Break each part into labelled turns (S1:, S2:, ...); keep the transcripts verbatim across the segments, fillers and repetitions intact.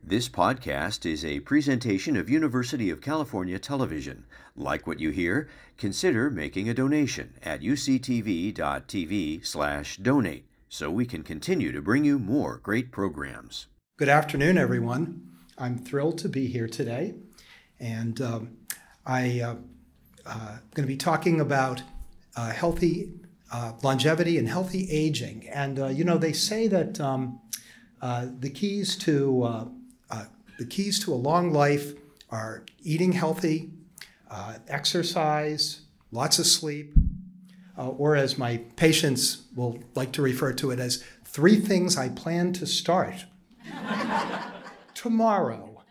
S1: This podcast is a presentation of University of California Television. Like what you hear? Consider making a donation at uctv.tv slash donate so we can continue to bring you more great programs.
S2: Good afternoon, everyone. I'm thrilled to be here today, and um, I uh, uh, going to be talking about uh, healthy uh, longevity and healthy aging. And uh, you know, they say that um, uh, the keys to uh, uh, the keys to a long life are eating healthy, uh, exercise, lots of sleep, uh, or as my patients will like to refer to it as three things I plan to start tomorrow.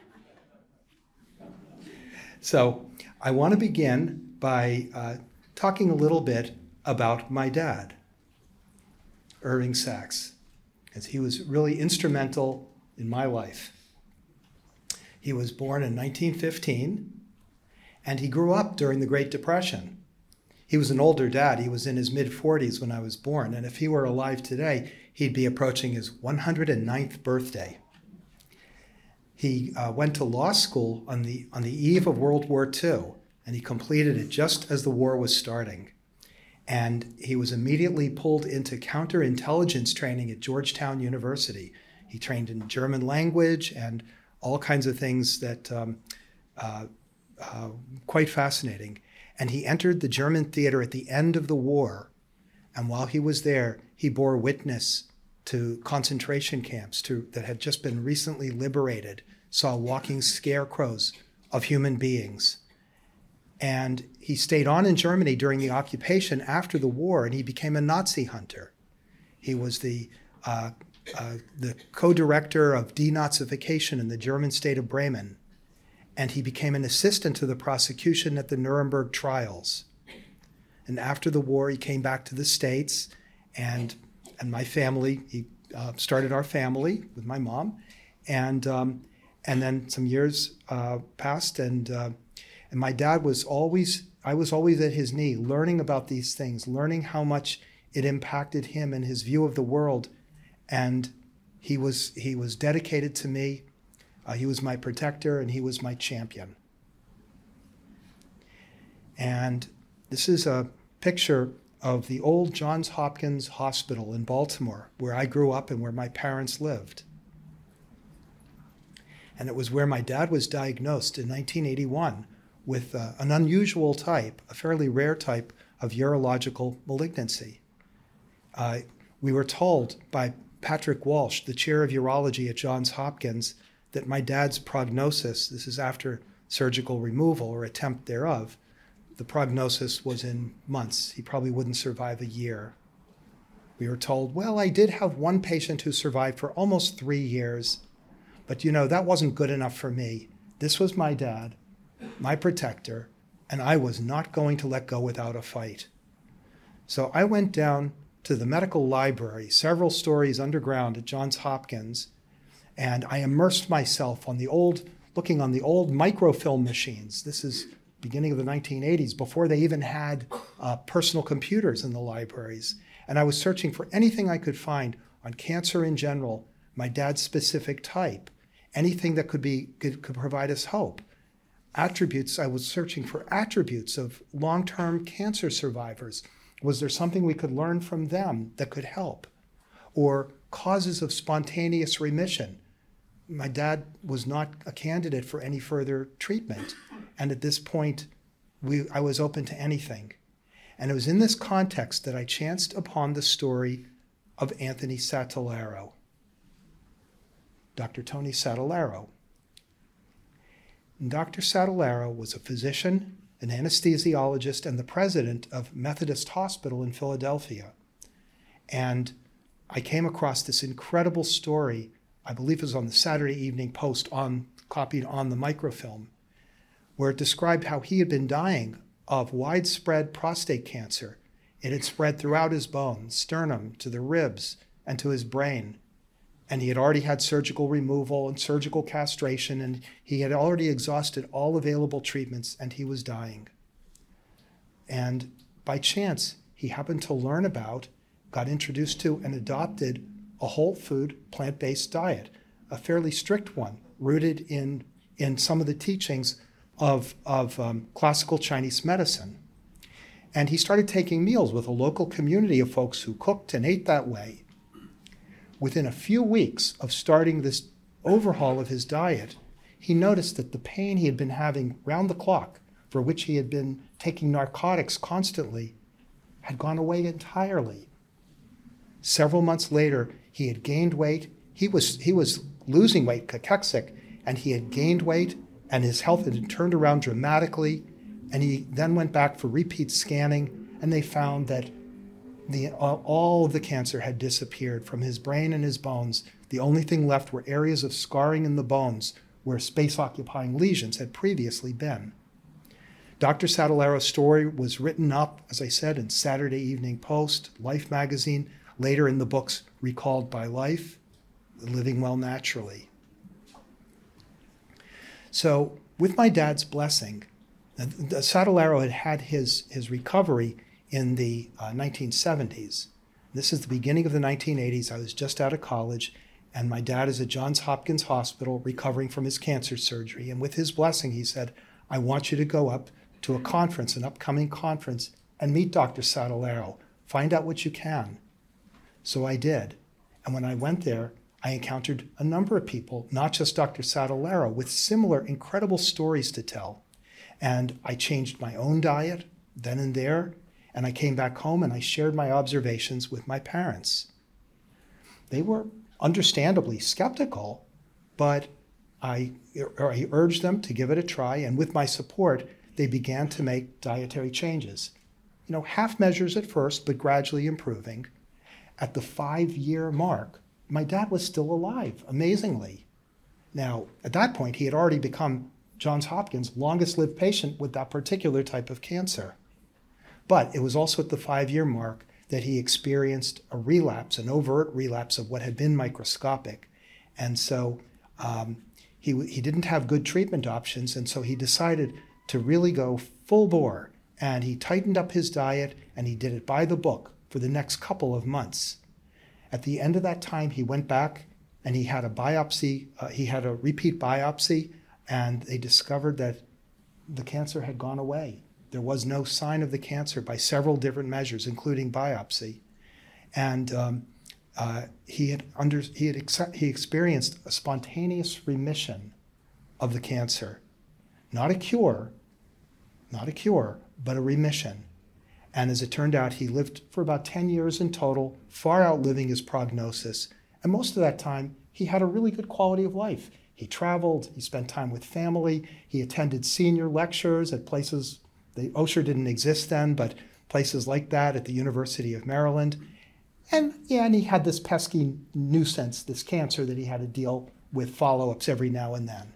S2: So I want to begin by uh, talking a little bit about my dad, Irving Sachs, as he was really instrumental in my life. He was born in nineteen fifteen, and he grew up during the Great Depression. He was an older dad. He was in his mid-forties when I was born, and if he were alive today, he'd be approaching his one hundred ninth birthday. He uh, went to law school on the on the eve of World War Two, and he completed it just as the war was starting. And he was immediately pulled into counterintelligence training at Georgetown University. He trained in German language and all kinds of things that um, uh, uh, quite fascinating. And he entered the German theater at the end of the war. And while he was there, he bore witness to concentration camps to, that had just been recently liberated, saw walking scarecrows of human beings. And he stayed on in Germany during the occupation after the war, and he became a Nazi hunter. He was the, uh, uh, the co-director of denazification in the German state of Bremen, and he became an assistant to the prosecution at the Nuremberg trials. And after the war, he came back to the States, and and my family, he uh, started our family with my mom, and um, and then some years uh, passed, and uh, and my dad was always, I was always at his knee, learning about these things, learning how much it impacted him and his view of the world, and he was he was dedicated to me. Uh, he was my protector, and he was my champion. And this is a picture of the old Johns Hopkins Hospital in Baltimore, where I grew up and where my parents lived. And it was where my dad was diagnosed in nineteen eighty-one with uh, an unusual type, a fairly rare type of urological malignancy. Uh, we were told by Patrick Walsh, the chair of urology at Johns Hopkins, that my dad's prognosis, this is after surgical removal or attempt thereof, the prognosis was in months. He probably wouldn't survive a year. We were told, well, I did have one patient who survived for almost three years, but you know, that wasn't good enough for me. This was my dad, my protector, and I was not going to let go without a fight. So I went down to the medical library, several stories underground at Johns Hopkins, and I immersed myself on the old, looking on the old microfilm machines. This is beginning of the nineteen eighties, before they even had uh, personal computers in the libraries. And I was searching for anything I could find on cancer in general, my dad's specific type, anything that could be could, could provide us hope. Attributes, I was searching for attributes of long-term cancer survivors. Was there something we could learn from them that could help? Or causes of spontaneous remission. My dad was not a candidate for any further treatment. And at this point, we, I was open to anything. And it was in this context that I chanced upon the story of Anthony Satellaro, Doctor Tony Satellaro. And Doctor Satellaro was a physician, an anesthesiologist, and the president of Methodist Hospital in Philadelphia. And I came across this incredible story, I believe it was on the Saturday Evening Post, on copied on the microfilm, where it described how he had been dying of widespread prostate cancer. It had spread throughout his bones, sternum, to the ribs, and to his brain. And he had already had surgical removal and surgical castration, and he had already exhausted all available treatments, and he was dying. And by chance, he happened to learn about, got introduced to, and adopted a whole food, plant-based diet. a fairly strict one, rooted in, in some of the teachings of, of um, classical Chinese medicine. And he started taking meals with a local community of folks who cooked and ate that way. Within a few weeks of starting this overhaul of his diet, he noticed that the pain he had been having round the clock, for which he had been taking narcotics constantly, had gone away entirely. Several months later, he had gained weight. He was, he was losing weight, cachexic, and he had gained weight, and his health had turned around dramatically. And he then went back for repeat scanning, and they found that the, all of the cancer had disappeared from his brain and his bones. The only thing left were areas of scarring in the bones where space-occupying lesions had previously been. Doctor Sadallaro's story was written up, as I said, in Saturday Evening Post, Life magazine, later in the books Recalled by Life, Living Well Naturally. So with my dad's blessing, Sadallaro had had his, his recovery in the uh, nineteen seventies. This is the beginning of the nineteen eighties. I was just out of college, and my dad is at Johns Hopkins Hospital recovering from his cancer surgery. And with his blessing, he said, I want you to go up to a conference, an upcoming conference, and meet Doctor Sadallaro. Find out what you can. So I did. And when I went there, I encountered a number of people, not just Doctor Sadallaro, with similar incredible stories to tell. And I changed my own diet then and there, and I came back home and I shared my observations with my parents. They were understandably skeptical, but I, I urged them to give it a try, and with my support, they began to make dietary changes. You know, half measures at first, but gradually improving. At the five-year mark, my dad was still alive, amazingly. Now, at that point, he had already become Johns Hopkins' longest-lived patient with that particular type of cancer. But it was also at the five-year mark that he experienced a relapse, an overt relapse of what had been microscopic. And so um, he, he didn't have good treatment options, and so he decided to really go full bore. And he tightened up his diet, and he did it by the book for the next couple of months. At the end of that time, he went back and he had a biopsy, uh, he had a repeat biopsy, and they discovered that the cancer had gone away. There was no sign of the cancer by several different measures, including biopsy. And um, uh, he had under he had ex- he experienced a spontaneous remission of the cancer, not a cure, not a cure, but a remission. And as it turned out, he lived for about ten years in total, far outliving his prognosis. And most of that time, he had a really good quality of life. He traveled, he spent time with family, he attended senior lectures at places, the Osher didn't exist then, but places like that at the University of Maryland. And yeah, and he had this pesky nuisance, this cancer that he had to deal with follow-ups every now and then.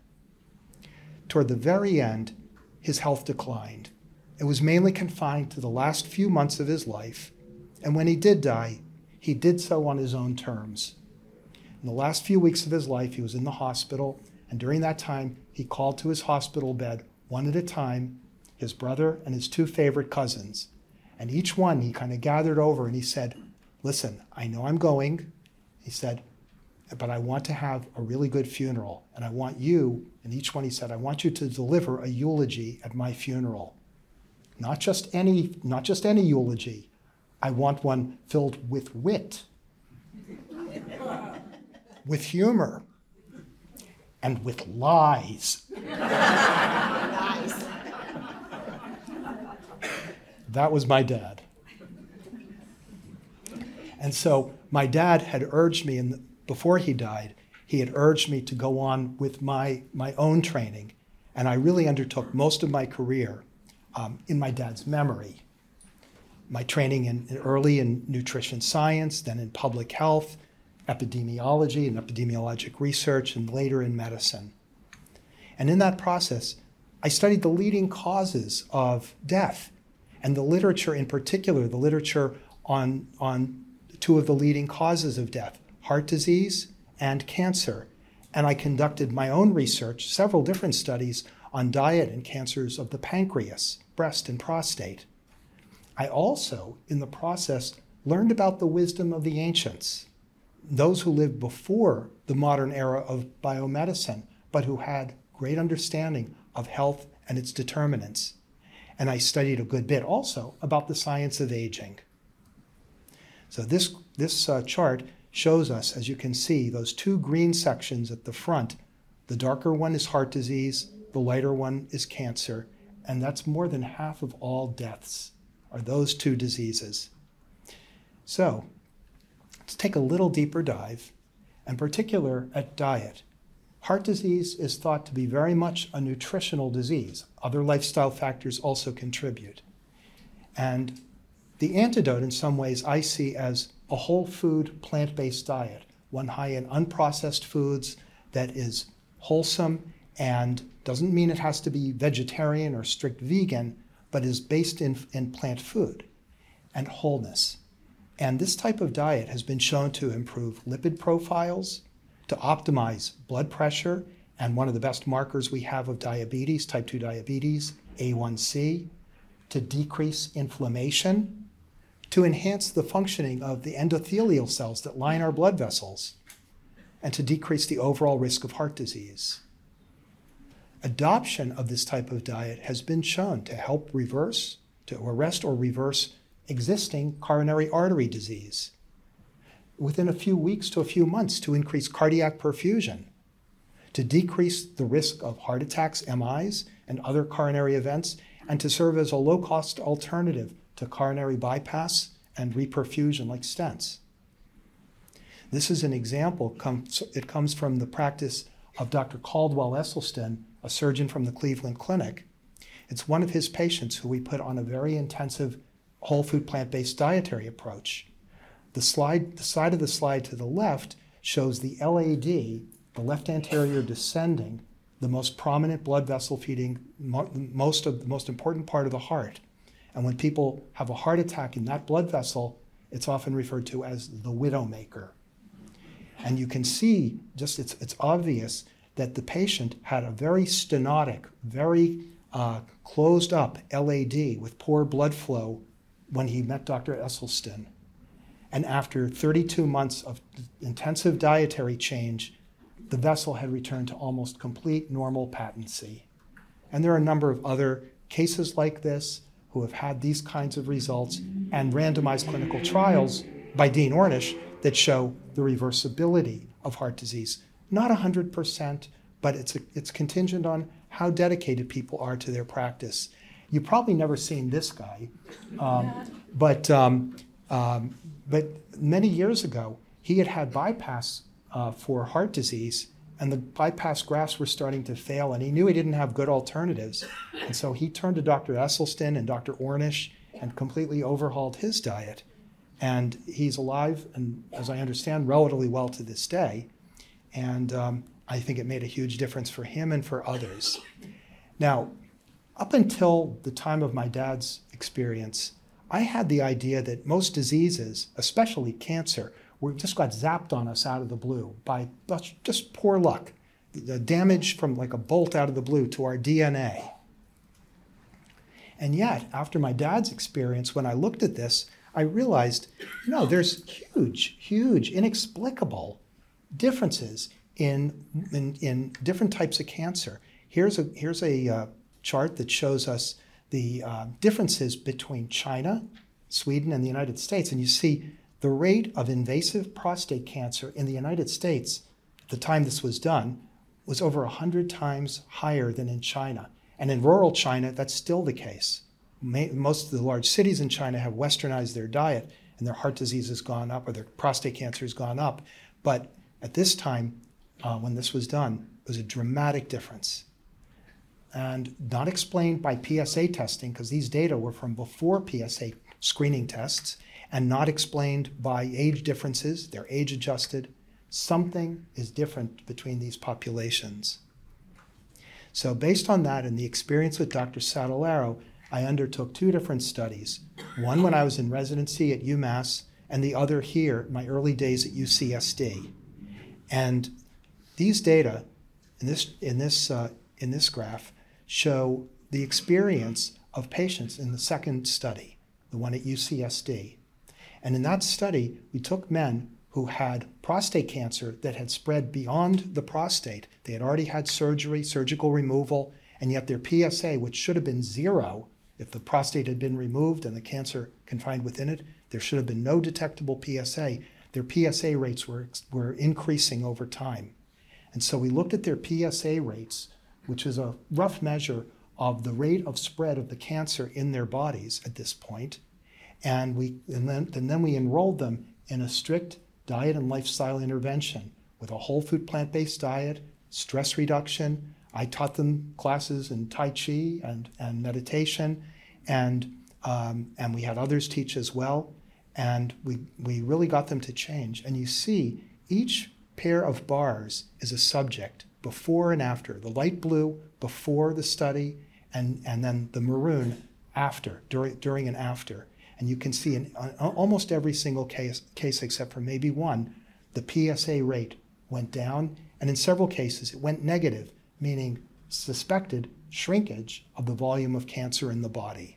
S2: Toward the very end, his health declined. It was mainly confined to the last few months of his life, and when he did die, he did so on his own terms. In the last few weeks of his life, he was in the hospital, and during that time, he called to his hospital bed, one at a time, his brother and his two favorite cousins. And each one he kind of gathered over and he said, listen, I know I'm going, he said, but I want to have a really good funeral, and I want you, and each one he said, I want you to deliver a eulogy at my funeral. Not just any, not just any eulogy. I want one filled with wit, with humor, and with lies.
S3: Nice.
S2: That was my dad. And so my dad had urged me, in the, before he died, he had urged me to go on with my, my own training. And I really undertook most of my career um, in my dad's memory. My training in, in early in nutrition science, then in public health, epidemiology and epidemiologic research, and later in medicine. And in that process, I studied the leading causes of death, and the literature in particular, the literature on, on two of the leading causes of death, heart disease and cancer. And I conducted my own research, several different studies on diet and cancers of the pancreas, breast, and prostate. I also, in the process, learned about the wisdom of the ancients. those who lived before the modern era of biomedicine, but who had great understanding of health and its determinants. And I studied a good bit also about the science of aging. So this, this uh, chart shows us, as you can see, those two green sections at the front. The darker one is heart disease, the lighter one is cancer, and that's more than half of all deaths are those two diseases. So let's take a little deeper dive, in particular at diet. Heart disease is thought to be very much a nutritional disease. Other lifestyle factors also contribute. And the antidote, in some ways, I see as a whole food, plant-based diet, one high in unprocessed foods that is wholesome and doesn't mean it has to be vegetarian or strict vegan, but is based in, in plant food and wholeness. And this type of diet has been shown to improve lipid profiles, to optimize blood pressure, and one of the best markers we have of diabetes, type two diabetes, A one C, to decrease inflammation, to enhance the functioning of the endothelial cells that line our blood vessels, and to decrease the overall risk of heart disease. Adoption of this type of diet has been shown to help reverse, to arrest or reverse existing coronary artery disease. Within a few weeks to a few months, to increase cardiac perfusion, to decrease the risk of heart attacks, M Is, and other coronary events, and to serve as a low-cost alternative to coronary bypass and reperfusion like stents. This is an example, it comes from the practice of Doctor Caldwell Esselstyn, a surgeon from the Cleveland Clinic. It's one of his patients who we put on a very intensive whole food plant-based dietary approach. The slide, the side of the slide to the left shows the L A D, the left anterior descending, the most prominent blood vessel feeding most of the most important part of the heart. And when people have a heart attack in that blood vessel, it's often referred to as the widowmaker. And you can see, just it's, it's obvious that the patient had a very stenotic, very uh, closed up L A D with poor blood flow when he met Doctor Esselstyn. And after thirty-two months of intensive dietary change, the vessel had returned to almost complete normal patency. And there are a number of other cases like this who have had these kinds of results and randomized clinical trials by Dean Ornish that show the reversibility of heart disease. Not one hundred percent, but it's, a, it's contingent on how dedicated people are to their practice. You've probably never seen this guy, um, but, um, um, but many years ago, he had had bypass uh, for heart disease, and the bypass grafts were starting to fail, and he knew he didn't have good alternatives. And so he turned to Doctor Esselstyn and Doctor Ornish and completely overhauled his diet. And he's alive, and as I understand, relatively well to this day. And um, I think it made a huge difference for him and for others. Now, up until the time of my dad's experience, I had the idea that most diseases, especially cancer, were just got zapped on us out of the blue by just poor luck, the damage from like a bolt out of the blue to our D N A. And yet, after my dad's experience, when I looked at this, I realized, no, there's huge, huge, inexplicable differences in, in, in different types of cancer. Here's a, here's a uh, chart that shows us the uh, differences between China, Sweden, and the United States. And you see the rate of invasive prostate cancer in the United States, at the time this was done, was over one hundred times higher than in China. And in rural China, that's still the case. Most of the large cities in China have westernized their diet, and their heart disease has gone up, or their prostate cancer has gone up. But at this time, uh, when this was done, it was a dramatic difference. And not explained by P S A testing, because these data were from before P S A screening tests, and not explained by age differences. They're age adjusted. Something is different between these populations. So based on that and the experience with Doctor Satellaro, I undertook two different studies. One when I was in residency at UMass, and the other here, my early days at U C S D. And these data in this, in this, uh, in this graph show the experience of patients in the second study, the one at U C S D. And in that study, we took men who had prostate cancer that had spread beyond the prostate. They had already had surgery, surgical removal, and yet their P S A, which should have been zero if the prostate had been removed and the cancer confined within it, there should have been no detectable P S A. Their P S A rates were, were increasing over time. And so we looked at their P S A rates, which is a rough measure of the rate of spread of the cancer in their bodies at this point. And, we, and, then, and then we enrolled them in a strict diet and lifestyle intervention with a whole food plant-based diet, stress reduction. I taught them classes in Tai Chi and, and meditation, and, um, and we had others teach as well. And we, we really got them to change. And you see, each pair of bars is a subject before and after. The light blue before the study, and, and then the maroon after, during, during and after. And you can see in almost every single case, case except for maybe one, the P S A rate went down, and in several cases it went negative, meaning suspected shrinkage of the volume of cancer in the body.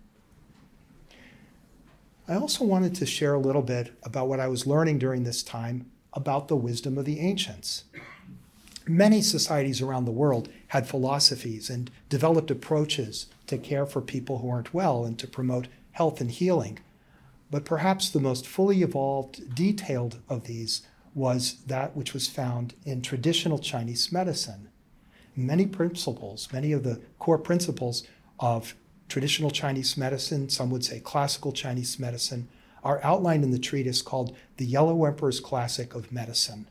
S2: I also wanted to share a little bit about what I was learning during this time about the wisdom of the ancients. Many societies around the world had philosophies and developed approaches to care for people who aren't well and to promote health and healing. But perhaps the most fully evolved, detailed of these was that which was found in traditional Chinese medicine. Many principles, many of the core principles of traditional Chinese medicine, some would say classical Chinese medicine, are outlined in the treatise called The Yellow Emperor's Classic of Medicine.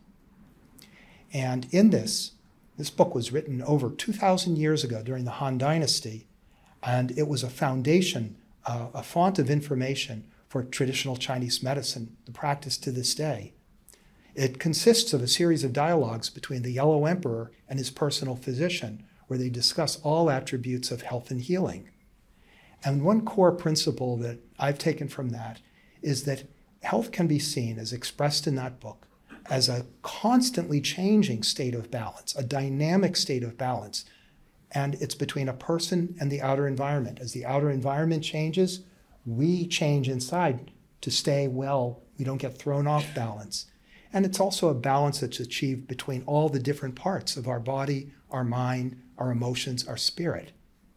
S2: And in this, this book was written over two thousand years ago during the Han Dynasty, and it was a foundation, uh, a font of information for traditional Chinese medicine, the practice to this day. It consists of a series of dialogues between the Yellow Emperor and his personal physician, where they discuss all attributes of health and healing. And one core principle that I've taken from that is that health can be seen, as expressed in that book, as a constantly changing state of balance, a dynamic state of balance. And it's between a person and the outer environment. As the outer environment changes, we change inside to stay well. We don't get thrown off balance. And it's also a balance that's achieved between all the different parts of our body, our mind, our emotions, our spirit.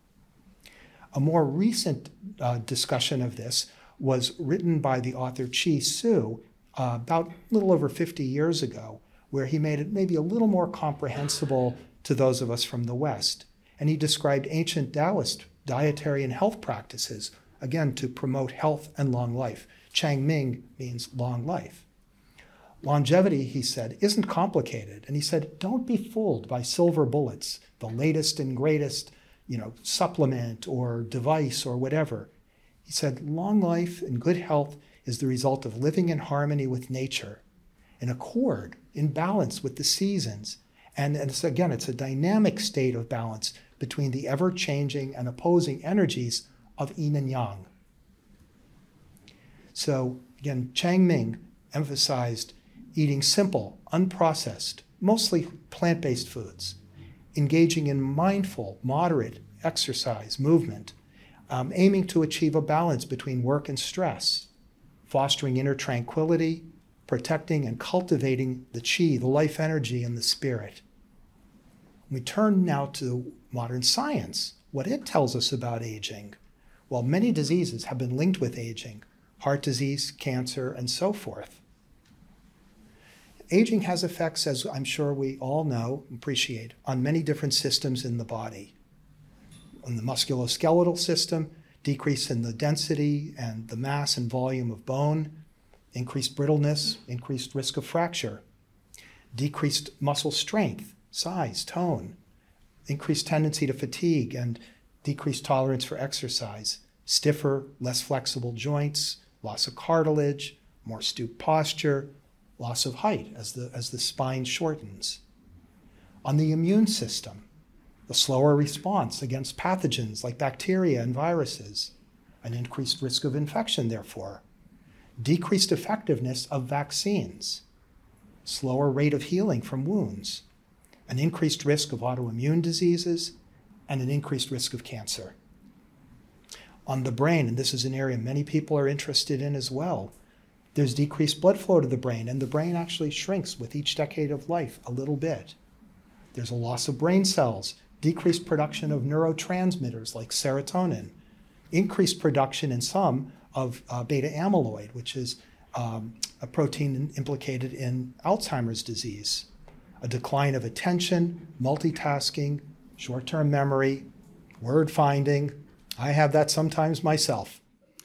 S2: A more recent uh, discussion of this was written by the author Chi Su uh, about a little over fifty years ago, where he made it maybe a little more comprehensible to those of us from the West. And he described ancient Taoist dietary and health practices, again, to promote health and long life. Chang Ming means long life. Longevity, he said, isn't complicated. And he said, don't be fooled by silver bullets, the latest and greatest, you know, supplement or device or whatever. He said, long life and good health is the result of living in harmony with nature, in accord, in balance with the seasons. And, and it's, again, it's a dynamic state of balance between the ever-changing and opposing energies of yin and yang. So, again, Chang Ming emphasized eating simple, unprocessed, mostly plant-based foods, engaging in mindful, moderate exercise, movement, um, aiming to achieve a balance between work and stress, fostering inner tranquility, protecting and cultivating the qi, the life energy, and the spirit. We turn now to modern science, what it tells us about aging. Well, many diseases have been linked with aging, heart disease, cancer, and so forth. Aging has effects, as I'm sure we all know, appreciate, on many different systems in the body. On the musculoskeletal system, decrease in the density and the mass and volume of bone, increased brittleness, increased risk of fracture, decreased muscle strength, size, tone, increased tendency to fatigue and decreased tolerance for exercise, stiffer, less flexible joints, loss of cartilage, more stooped posture, loss of height as the, as the spine shortens. On the immune system, a slower response against pathogens like bacteria and viruses, an increased risk of infection, therefore, decreased effectiveness of vaccines, slower rate of healing from wounds, an increased risk of autoimmune diseases, and an increased risk of cancer. On the brain, and this is an area many people are interested in as well, There's decreased blood flow to the brain, and the brain actually shrinks with each decade of life a little bit. There's a loss of brain cells, decreased production of neurotransmitters like serotonin, increased production in some of uh, beta amyloid, which is um, a protein implicated in Alzheimer's disease, a decline of attention, multitasking, short-term memory, word finding. I have that sometimes myself.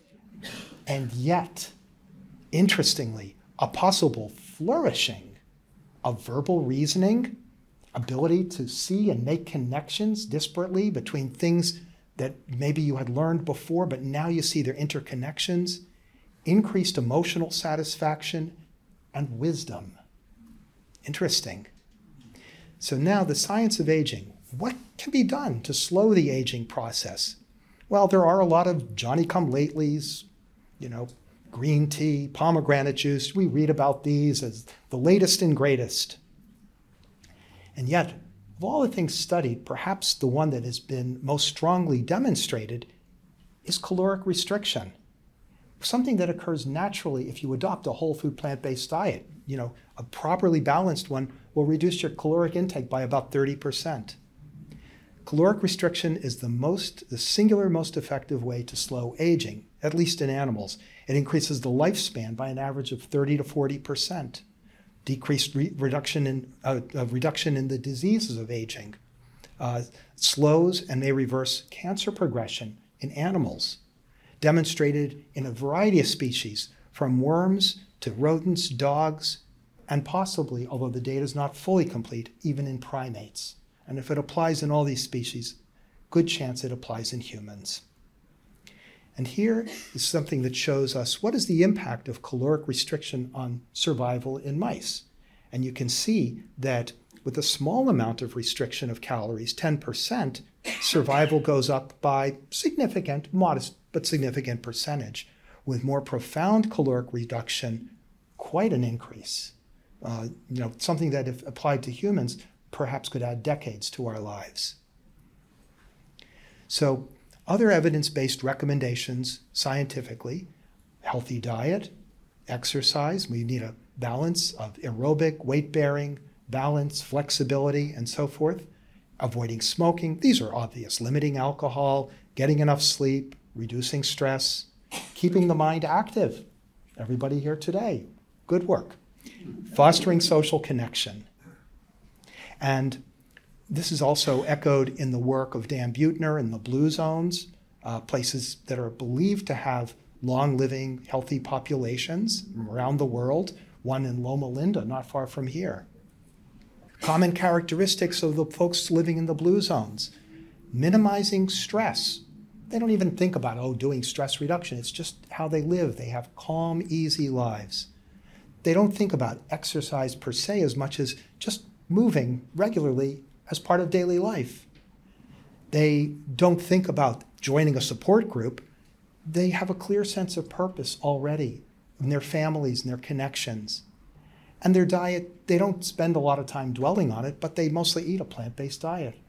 S2: And yet, interestingly, a possible flourishing of verbal reasoning, ability to see and make connections disparately between things that maybe you had learned before, but now you see their interconnections, increased emotional satisfaction, and wisdom. Interesting. So now the science of aging. What can be done to slow the aging process? Well, there are a lot of Johnny-come-latelys, you know, green tea, pomegranate juice. We read about these as the latest and greatest. And yet, of all the things studied, perhaps the one that has been most strongly demonstrated is caloric restriction, something that occurs naturally if you adopt a whole food plant-based diet. You know, a properly balanced one will reduce your caloric intake by about thirty percent. Caloric restriction is the most, the singular most effective way to slow aging, at least in animals. It increases the lifespan by an average of thirty to forty percent. Decreased re- reduction in uh, uh, reduction in the diseases of aging, uh, slows and may reverse cancer progression in animals, demonstrated in a variety of species, from worms to rodents, dogs, and possibly, although the data is not fully complete, even in primates. And if it applies in all these species, good chance it applies in humans. And here is something that shows us what is the impact of caloric restriction on survival in mice. And you can see that with a small amount of restriction of calories, ten percent, survival goes up by significant, modest, but significant percentage. With more profound caloric reduction, quite an increase. Uh, you know, something that if applied to humans, perhaps could add decades to our lives. So, other evidence-based recommendations scientifically: healthy diet, exercise. We need a balance of aerobic, weight-bearing, balance, flexibility, and so forth. Avoiding smoking. These are obvious. Limiting alcohol, getting enough sleep, reducing stress, keeping the mind active. Everybody here today, good work. Fostering social connection. And this is also echoed in the work of Dan Buettner in the Blue Zones, uh, places that are believed to have long-living, healthy populations around the world, one in Loma Linda, not far from here. Common characteristics of the folks living in the Blue Zones: minimizing stress. They don't even think about, oh, doing stress reduction. It's just how they live. They have calm, easy lives. They don't think about exercise per se as much as just moving regularly as part of daily life. They don't think about joining a support group. They have a clear sense of purpose already in their families and their connections. And their diet, they don't spend a lot of time dwelling on it, but they mostly eat a plant-based diet.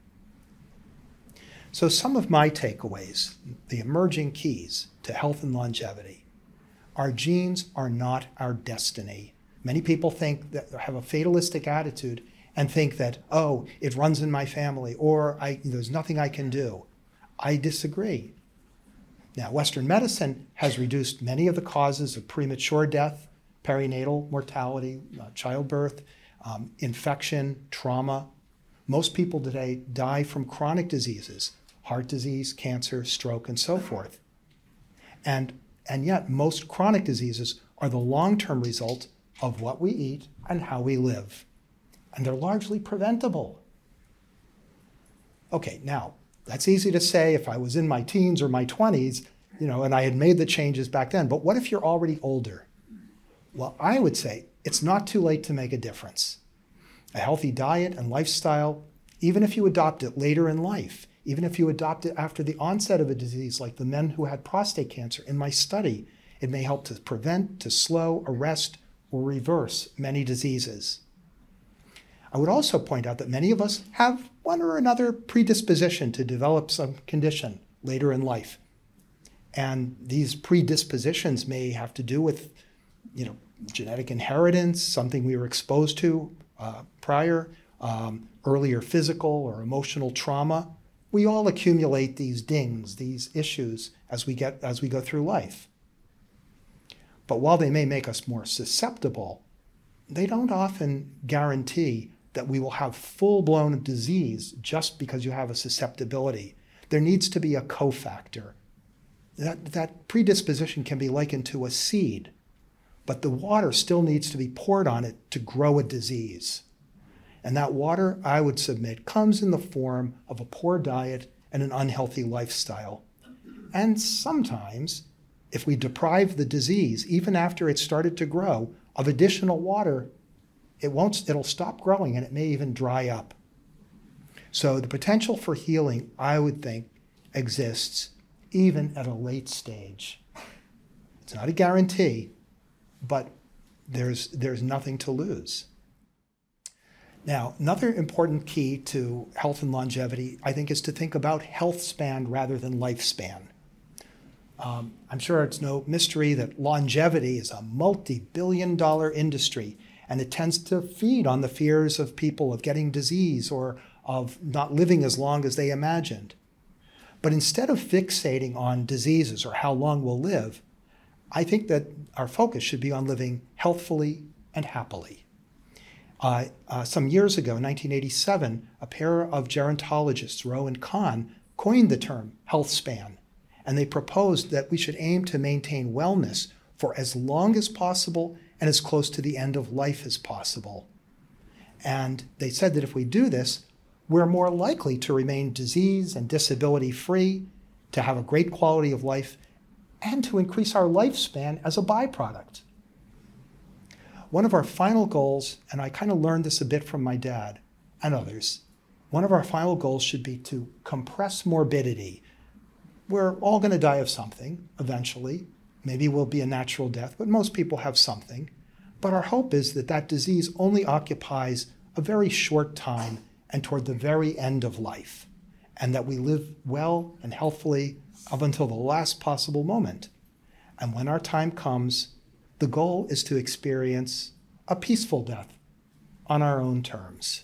S2: So some of my takeaways, the emerging keys to health and longevity. Our genes are not our destiny. Many people think that have a fatalistic attitude and think that, oh, it runs in my family, or I, there's nothing I can do. I disagree. Now, Western medicine has reduced many of the causes of premature death, perinatal mortality, uh, childbirth, um, infection, trauma. Most people today die from chronic diseases, heart disease, cancer, stroke, and so forth. And, and yet, most chronic diseases are the long-term result of what we eat and how we live. And they're largely preventable. Okay, now, that's easy to say if I was in my teens or my twenties, you know, and I had made the changes back then. But what if you're already older? Well, I would say it's not too late to make a difference. A healthy diet and lifestyle, even if you adopt it later in life, even if you adopt it after the onset of a disease like the men who had prostate cancer in my study, it may help to prevent, to slow, arrest, or reverse many diseases. I would also point out that many of us have one or another predisposition to develop some condition later in life. And these predispositions may have to do with you know, genetic inheritance, something we were exposed to uh, prior, um, earlier physical or emotional trauma. We all accumulate these dings, these issues as we get as we go through life. But while they may make us more susceptible, they don't often guarantee that we will have full-blown disease just because you have a susceptibility. There needs to be a cofactor. That, that predisposition can be likened to a seed, but the water still needs to be poured on it to grow a disease. And that water, I would submit, comes in the form of a poor diet and an unhealthy lifestyle. And sometimes, if we deprive the disease, even after it's started to grow, of additional water, it won't, it'll stop growing and it may even dry up. So the potential for healing, I would think, exists even at a late stage. It's not a guarantee, but there's, there's nothing to lose. Now, another important key to health and longevity, I think, is to think about health span rather than lifespan. Um, I'm sure it's no mystery that longevity is a multi-billion dollar industry, and it tends to feed on the fears of people of getting disease or of not living as long as they imagined. But instead of fixating on diseases or how long we'll live, I think that our focus should be on living healthfully and happily. Uh, uh, some years ago, in nineteen eighty-seven, a pair of gerontologists, Rowe and Kahn, coined the term health span. And they proposed that we should aim to maintain wellness for as long as possible and as close to the end of life as possible. And they said that if we do this, we're more likely to remain disease and disability free, to have a great quality of life, and to increase our lifespan as a byproduct. One of our final goals, and I kind of learned this a bit from my dad and others, one of our final goals should be to compress morbidity. We're all going to die of something eventually. Maybe it will be a natural death, but most people have something. But our hope is that that disease only occupies a very short time and toward the very end of life, and that we live well and healthfully up until the last possible moment. And when our time comes, the goal is to experience a peaceful death on our own terms.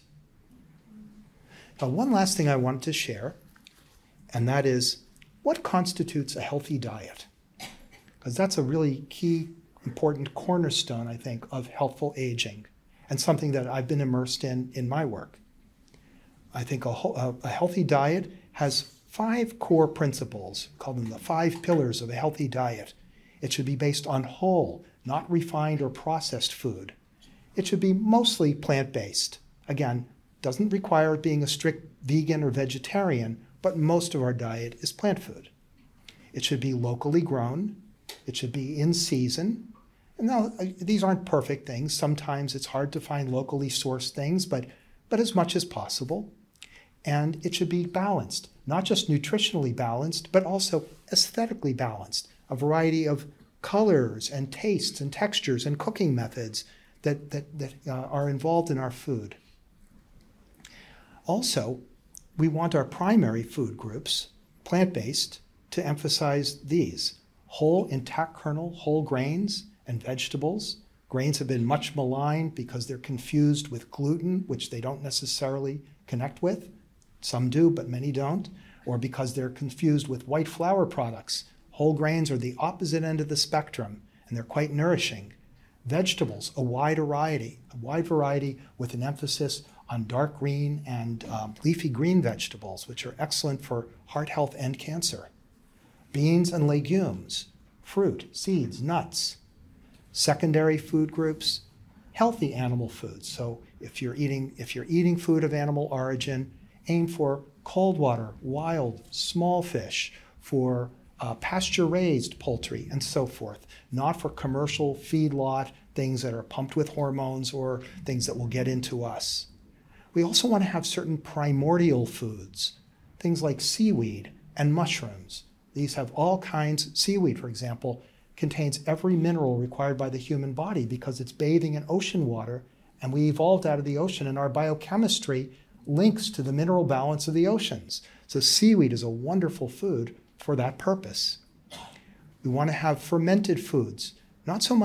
S2: Now, one last thing I wanted to share, and that is, what constitutes a healthy diet? Because that's a really key, important cornerstone, I think, of healthful aging, and something that I've been immersed in in my work. I think a, a healthy diet has five core principles, we call them the five pillars of a healthy diet. It should be based on whole, not refined or processed food. It should be mostly plant-based. Again, doesn't require it being a strict vegan or vegetarian, but most of our diet is plant food. It should be locally grown. It should be in season. And now, these aren't perfect things. Sometimes it's hard to find locally sourced things, but, but as much as possible. And it should be balanced, not just nutritionally balanced, but also aesthetically balanced. A variety of colors and tastes and textures and cooking methods that, that, that uh, are involved in our food. Also, we want our primary food groups, plant-based, to emphasize these: whole intact kernel, whole grains and vegetables. Grains have been much maligned because they're confused with gluten, which they don't necessarily connect with. Some do, but many don't. Or because they're confused with white flour products. Whole grains are the opposite end of the spectrum, and they're quite nourishing. Vegetables, a wide variety, a wide variety with an emphasis on dark green and um, leafy green vegetables, which are excellent for heart health and cancer. Beans and legumes, fruit, seeds, nuts. Secondary food groups, healthy animal foods. So if you're eating, if you're eating food of animal origin, aim for cold water, wild, small fish, for uh, pasture-raised poultry, and so forth. Not for commercial feedlot, things that are pumped with hormones or things that will get into us. We also want to have certain primordial foods, things like seaweed and mushrooms. These have all kinds. Seaweed, for example, contains every mineral required by the human body because it's bathing in ocean water, and we evolved out of the ocean, and our biochemistry links to the mineral balance of the oceans. So seaweed is a wonderful food for that purpose. We want to have fermented foods, not so much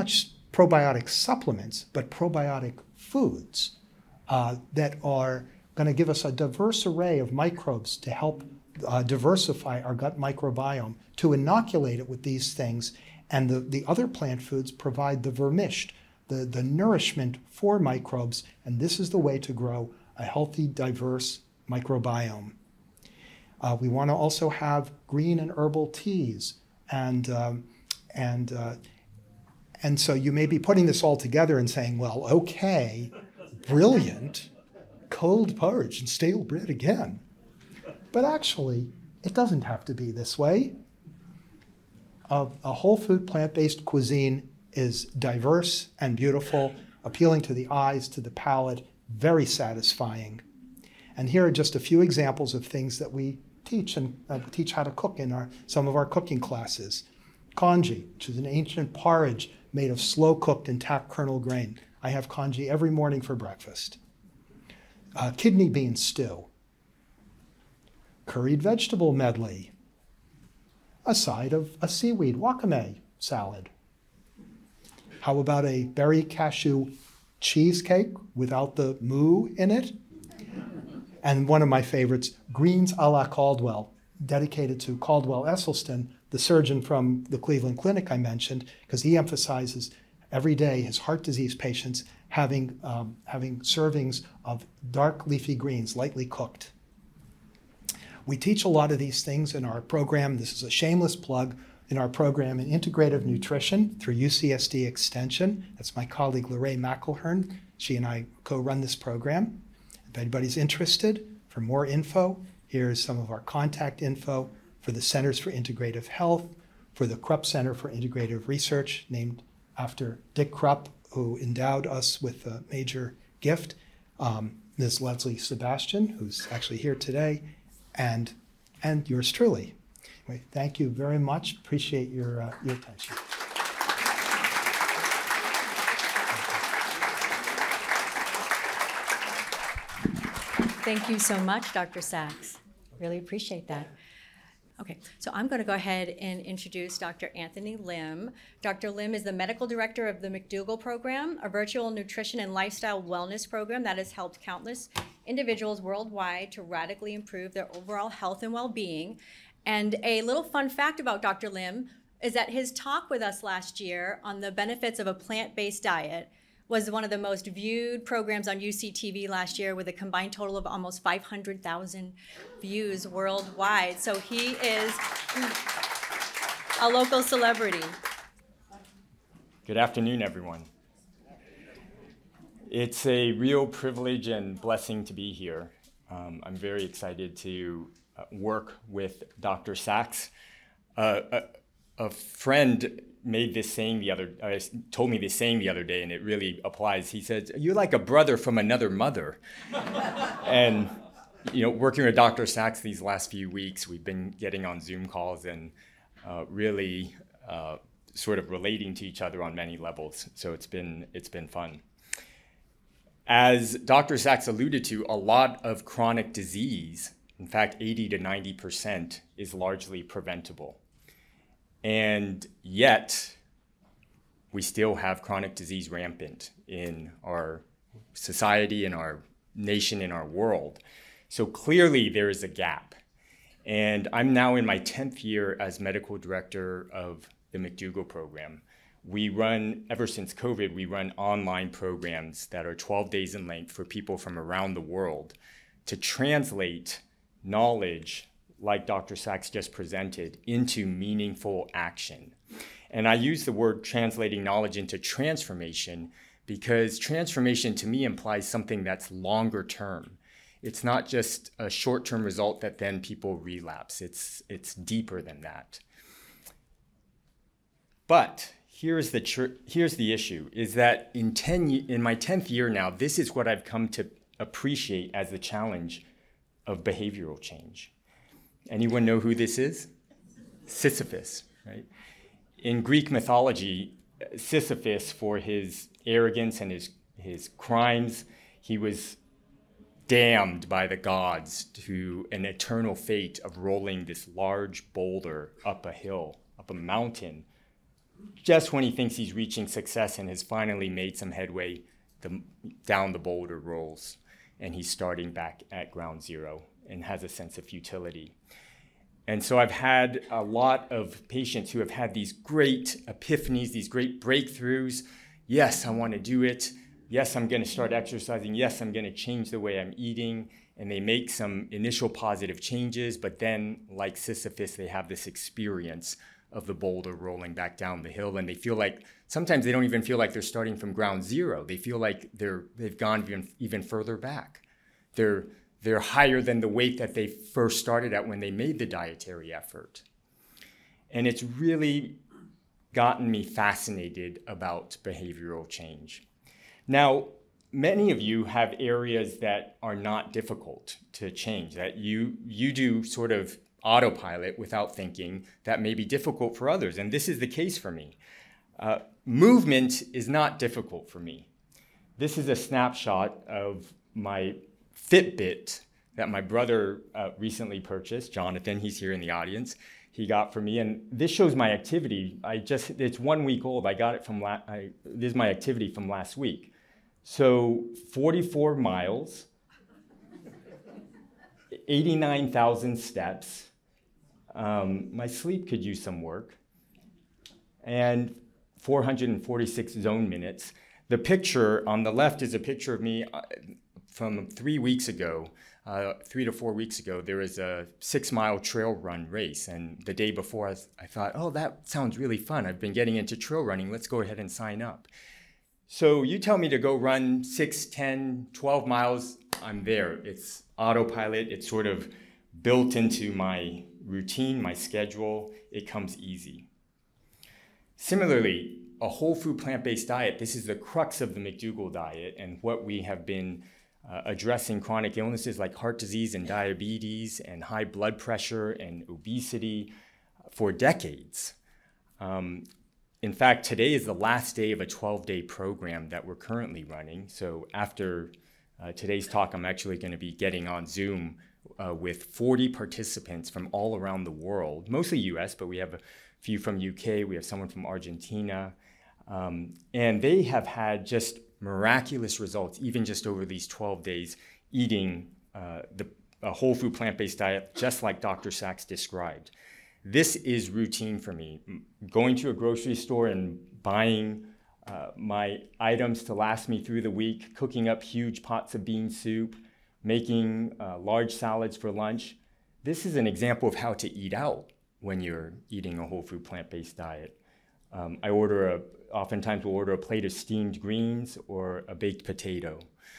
S2: probiotic supplements, but probiotic foods uh, that are going to give us a diverse array of microbes to help uh, diversify our gut microbiome, to inoculate it with these things. And the, the other plant foods provide the vermished, the, the nourishment for microbes. And this is the way to grow a healthy, diverse microbiome. Uh, we want to also have green and herbal teas. And, um, and, uh, and so you may be putting this all together and saying, well, okay, brilliant, cold porridge and stale bread again. But actually, it doesn't have to be this way. A, a whole food plant-based cuisine is diverse and beautiful, appealing to the eyes, to the palate, very satisfying. And here are just a few examples of things that we teach and uh, teach how to cook in our, some of our cooking classes. Congee, which is an ancient porridge made of slow-cooked intact kernel grain. I have congee every morning for breakfast. Uh, kidney bean stew. Curried vegetable medley. A side of a seaweed wakame salad. How about a berry cashew cheesecake without the moo in it? And one of my favorites, greens a la Caldwell, dedicated to Caldwell Esselstyn, the surgeon from the Cleveland Clinic I mentioned, because he emphasizes every day his heart disease patients having, um, having servings of dark leafy greens, lightly cooked. We teach a lot of these things in our program. This is a shameless plug in our program in integrative nutrition through U C S D Extension. That's my colleague Lorraine McElhern. She and I co-run this program. If anybody's interested, for more info, here's some of our contact info for the Centers for Integrative Health, for the Krupp Center for Integrative Research, named after Dick Krupp, who endowed us with a major gift, um, Miz Leslie Sebastian, who's actually here today, and, and yours truly. Anyway, thank you very much. Appreciate your, uh, your attention.
S4: Thank you so much, Doctor Sachs. Really appreciate that. Okay, so I'm going to go ahead and introduce Doctor Anthony Lim. Doctor Lim is the medical director of the McDougall Program, a virtual nutrition and lifestyle wellness program that has helped countless individuals worldwide to radically improve their overall health and well-being. And a little fun fact about Doctor Lim is that his talk with us last year on the benefits of a plant-based diet was one of the most viewed programs on U C T V last year, with a combined total of almost five hundred thousand views worldwide. So he is a local celebrity.
S5: Good afternoon, everyone. It's a real privilege and blessing to be here. Um, I'm very excited to uh, work with Doctor Sachs. Uh, a, a friend made this saying the other, uh, told me this saying the other day, and it really applies. He said, "You're like a brother from another mother." And, you know, working with Doctor Sachs these last few weeks, we've been getting on Zoom calls and uh, really uh, sort of relating to each other on many levels. So it's been, it's been fun. As Doctor Sachs alluded to, a lot of chronic disease, in fact, eighty to ninety percent, is largely preventable. And yet, we still have chronic disease rampant in our society, in our nation, in our world. So clearly there is a gap. And I'm now in my tenth year as medical director of the McDougall Program. We run, ever since COVID, we run online programs that are twelve days in length for people from around the world to translate knowledge like Doctor Sachs just presented, into meaningful action. And I use the word translating knowledge into transformation because transformation to me implies something that's longer term. It's not just a short-term result that then people relapse. It's, it's deeper than that. But here's the, tr- here's the issue, is that in, ten, in my tenth year now, this is what I've come to appreciate as the challenge of behavioral change. Anyone know who this is? Sisyphus, right? In Greek mythology, Sisyphus, for his arrogance and his, his crimes, he was damned by the gods to an eternal fate of rolling this large boulder up a hill, up a mountain, just when he thinks he's reaching success and has finally made some headway, the, down the boulder rolls, and he's starting back at ground zero and has a sense of futility. And so I've had a lot of patients who have had these great epiphanies, these great breakthroughs. Yes, I want to do it. Yes, I'm going to start exercising. Yes, I'm going to change the way I'm eating. And they make some initial positive changes, but then, like Sisyphus, they have this experience of the boulder rolling back down the hill, and they feel like, sometimes they don't even feel like they're starting from ground zero. They feel like they're, they've gone even, even further back. They're, they're higher than the weight that they first started at when they made the dietary effort. And it's really gotten me fascinated about behavioral change. Now, many of you have areas that are not difficult to change, that you, you do sort of autopilot without thinking, that may be difficult for others. And this is the case for me. Uh, movement is not difficult for me. This is a snapshot of my Fitbit that my brother uh, recently purchased. Jonathan, he's here in the audience. He got for me, and this shows my activity. I just, it's one week old. I got it from, la- I, this is my activity from last week. So forty-four miles, eighty-nine thousand steps. Um, my sleep could use some work. And four hundred forty-six zone minutes. The picture on the left is a picture of me from three weeks ago. Uh, three to four weeks ago, there was a six-mile trail run race. And the day before, I, th- I thought, oh, that sounds really fun. I've been getting into trail running. Let's go ahead and sign up. So you tell me to go run six, ten, twelve miles, I'm there. It's autopilot. It's sort of built into my routine, my schedule. It comes easy. Similarly, a whole food plant-based diet, this is the crux of the McDougall diet and what we have been uh, addressing chronic illnesses like heart disease and diabetes and high blood pressure and obesity for decades. Um, in fact, today is the last day of a twelve-day program that we're currently running. So after uh, today's talk, I'm actually going to be getting on Zoom uh, with forty participants from all around the world, mostly U S, but we have a few from U K, we have someone from Argentina, um, and they have had just miraculous results, even just over these twelve days, eating uh, the, a whole food plant-based diet, just like Doctor Sachs described. This is routine for me. Going to a grocery store and buying uh, my items to last me through the week, cooking up huge pots of bean soup, making uh, large salads for lunch. This is an example of how to eat out when you're eating a whole food plant-based diet. Um, I order a, oftentimes we'll order a plate of steamed greens or a baked potato.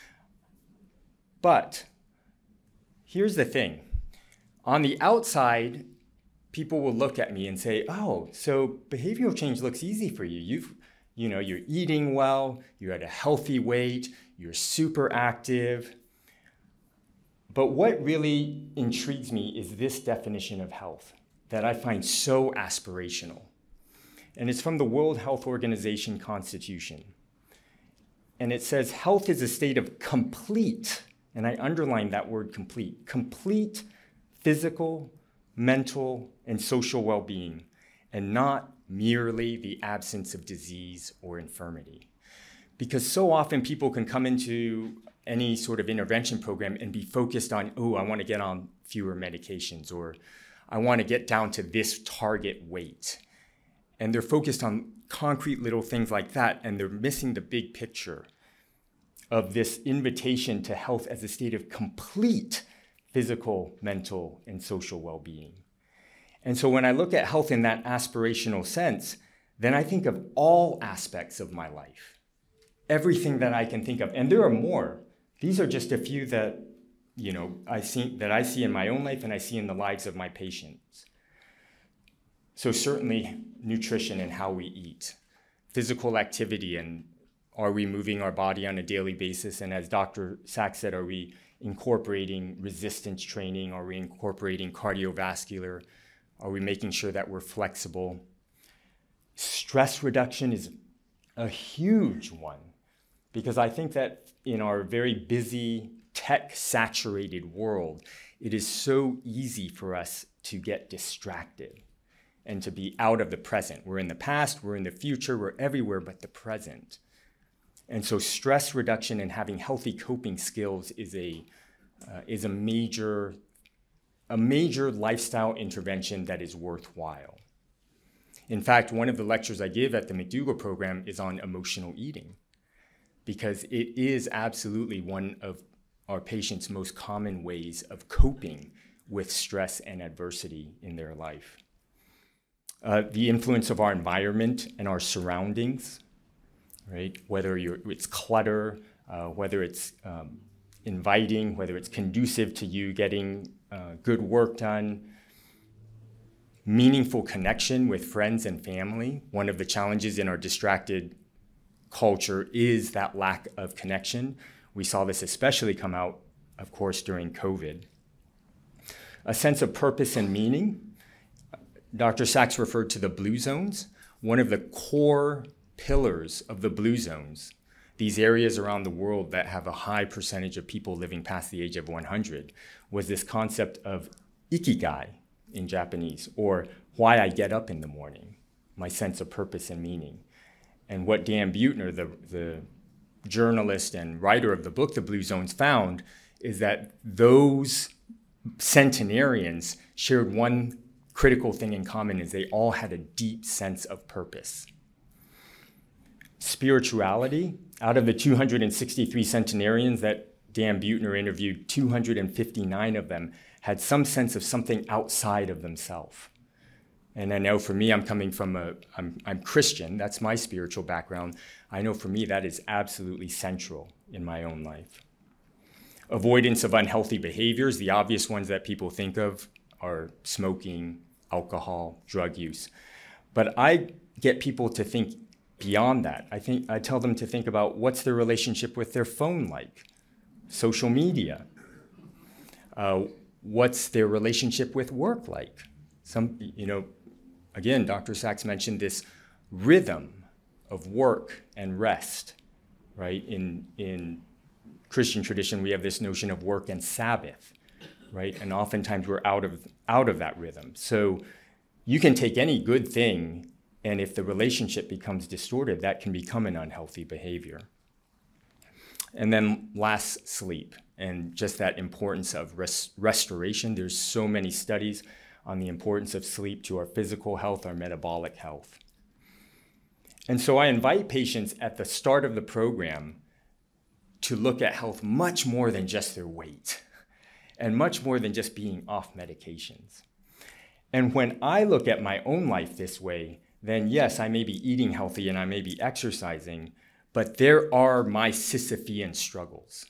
S5: But here's the thing. On the outside, people will look at me and say, oh, so behavioral change looks easy for you. You've, you know, you're eating well, you're at a healthy weight, you're super active. But what really intrigues me is this definition of health that I find so aspirational. And it's from the World Health Organization Constitution. And it says health is a state of complete, and I underline that word complete, complete physical, mental, and social well-being, and not merely the absence of disease or infirmity. Because so often people can come into any sort of intervention program and be focused on, oh, I want to get on fewer medications, or I want to get down to this target weight. And they're focused on concrete little things like that, and they're missing the big picture of this invitation to health as a state of complete physical, mental, and social well-being. And so when I look at health in that aspirational sense, then I think of all aspects of my life, everything that I can think of. And there are more. These are just a few that, you know, I see, that I see in my own life and I see in the lives of my patients. So certainly nutrition and how we eat, physical activity, and are we moving our body on a daily basis? And as Doctor Sachs said, are we incorporating resistance training? Are we incorporating cardiovascular? Are we making sure that we're flexible? Stress reduction is a huge one, because I think that in our very busy, tech-saturated world, it is so easy for us to get distracted. and to be out of the present. We're in the past, we're in the future, we're everywhere but the present. And so stress reduction and having healthy coping skills is a uh, is a major a major lifestyle intervention that is worthwhile. In fact, one of the lectures I give at the McDougall program is on emotional eating, because it is absolutely one of our patients' most common ways of coping with stress and adversity in their life. Uh, the influence of our environment and our surroundings, right? Whether you're, it's clutter, uh, whether it's um, inviting, whether it's conducive to you getting uh, good work done, meaningful connection with friends and family. One of the challenges in our distracted culture is that lack of connection. We saw this especially come out, of course, during COVID. A sense of purpose and meaning. Doctor Sachs referred to the blue zones. One of the core pillars of the blue zones, these areas around the world that have a high percentage of people living past the age of one hundred, was this concept of ikigai in Japanese, or why I get up in the morning, my sense of purpose and meaning. And what Dan Buettner, the, the journalist and writer of the book, The Blue Zones, found is that those centenarians shared one critical thing in common, is they all had a deep sense of purpose. Spirituality, out of the two hundred sixty-three centenarians that Dan Buettner interviewed, two hundred fifty-nine of them had some sense of something outside of themselves. And I know for me, I'm coming from a, I'm, I'm Christian, that's my spiritual background. I know for me that is absolutely central in my own life. Avoidance of unhealthy behaviors, the obvious ones that people think of are smoking, alcohol, drug use. But I get people to think beyond that. I think I tell them to think about what's their relationship with their phone like, social media, uh, what's their relationship with work like. Some, you know, again, Doctor Sachs mentioned this rhythm of work and rest, right? In in Christian tradition, we have this notion of work and Sabbath, right? And oftentimes we're out of out of that rhythm. So you can take any good thing, and if the relationship becomes distorted, that can become an unhealthy behavior. And then last, sleep, and just that importance of res- restoration. There's so many studies on the importance of sleep to our physical health, our metabolic health. And so I invite patients at the start of the program to look at health much more than just their weight, and much more than just being off medications. And when I look at my own life this way, then yes, I may be eating healthy and I may be exercising, but there are my Sisyphean struggles.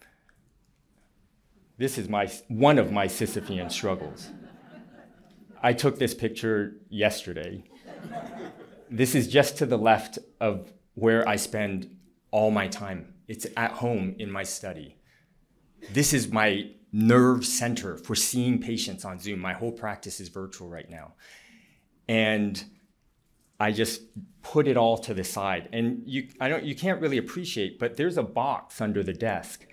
S5: This is my one of my Sisyphean struggles. I took this picture yesterday. This is just to the left of where I spend all my time. It's at home in my study. This is my nerve center for seeing patients on Zoom. My whole practice is virtual right now. And I just put it all to the side. And you, I don't, you can't really appreciate, but there's a box under the desk.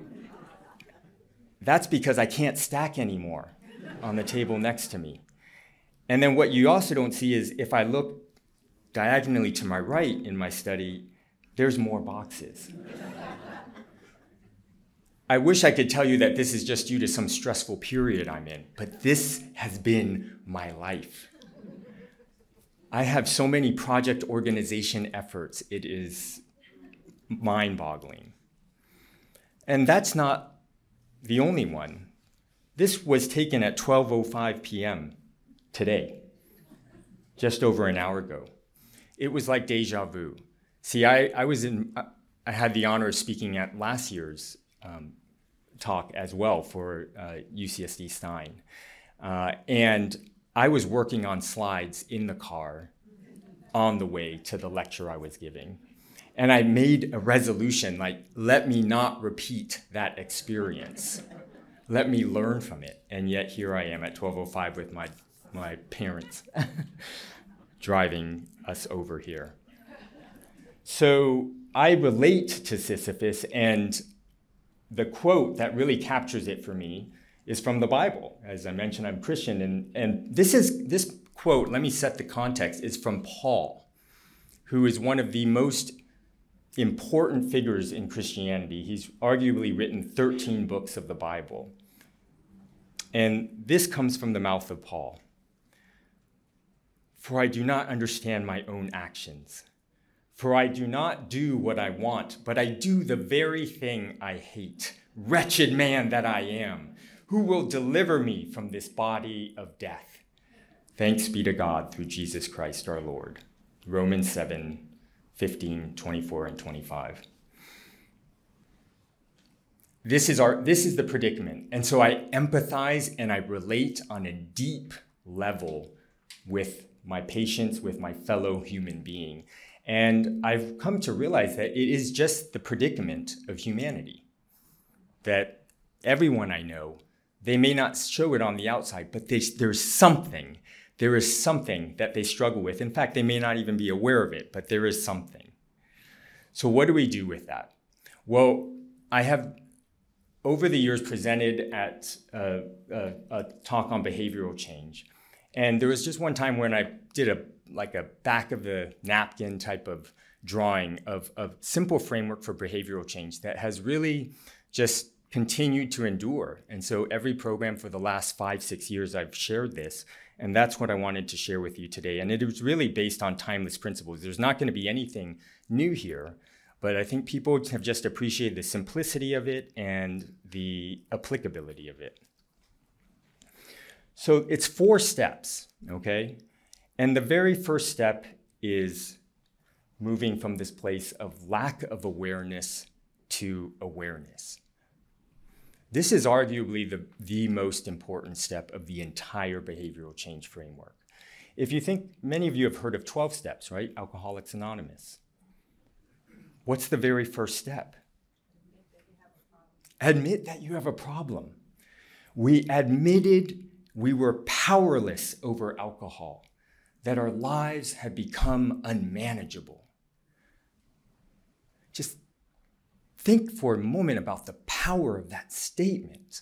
S5: That's because I can't stack anymore on the table next to me. And then what you also don't see is if I look diagonally to my right in my study, there's more boxes. I wish I could tell you that this is just due to some stressful period I'm in, but this has been my life. I have so many project organization efforts, it is mind-boggling. And that's not the only one. This was taken at twelve oh five p.m. today, just over an hour ago. It was like deja vu. See, I, I was in, I had the honor of speaking at last year's um, talk as well for uh, U C S D Stein. Uh, and I was working on slides in the car on the way to the lecture I was giving. And I made a resolution, like, let me not repeat that experience. Let me learn from it. And yet here I am at twelve oh five with my, my parents driving us over here. So I relate to Sisyphus, and the quote that really captures it for me is from the Bible. As I mentioned, I'm Christian, and, and this is this quote, let me set the context, is from Paul, who is one of the most important figures in Christianity. He's arguably written thirteen books of the Bible. And this comes from the mouth of Paul. For I do not understand my own actions. For I do not do what I want, but I do the very thing I hate. Wretched man that I am, who will deliver me from this body of death? Thanks be to God through Jesus Christ our Lord. Romans seven, fifteen, twenty-four, and twenty-five. This is our this is the predicament. And so I empathize and I relate on a deep level with my patients, with my fellow human being. And I've come to realize that it is just the predicament of humanity. That everyone I know, they may not show it on the outside, but they, there's something. There is something that they struggle with. In fact, they may not even be aware of it, but there is something. So what do we do with that? Well, I have, over the years, presented at a, a, a talk on behavioral change. And there was just one time when I did a like a back of the napkin type of drawing of a simple framework for behavioral change that has really just continued to endure. And so every program for the last five, six years, I've shared this. And that's what I wanted to share with you today. And it was really based on timeless principles. There's not going to be anything new here, but I think people have just appreciated the simplicity of it and the applicability of it. So it's four steps, okay? And the very first step is moving from this place of lack of awareness to awareness. This is arguably the, the most important step of the entire behavioral change framework. If you think, many of you have heard of twelve steps, right? Alcoholics Anonymous. What's the very first step? Admit that you have a problem. We admitted we were powerless over alcohol, that our lives had become unmanageable. Just think for a moment about the power of that statement.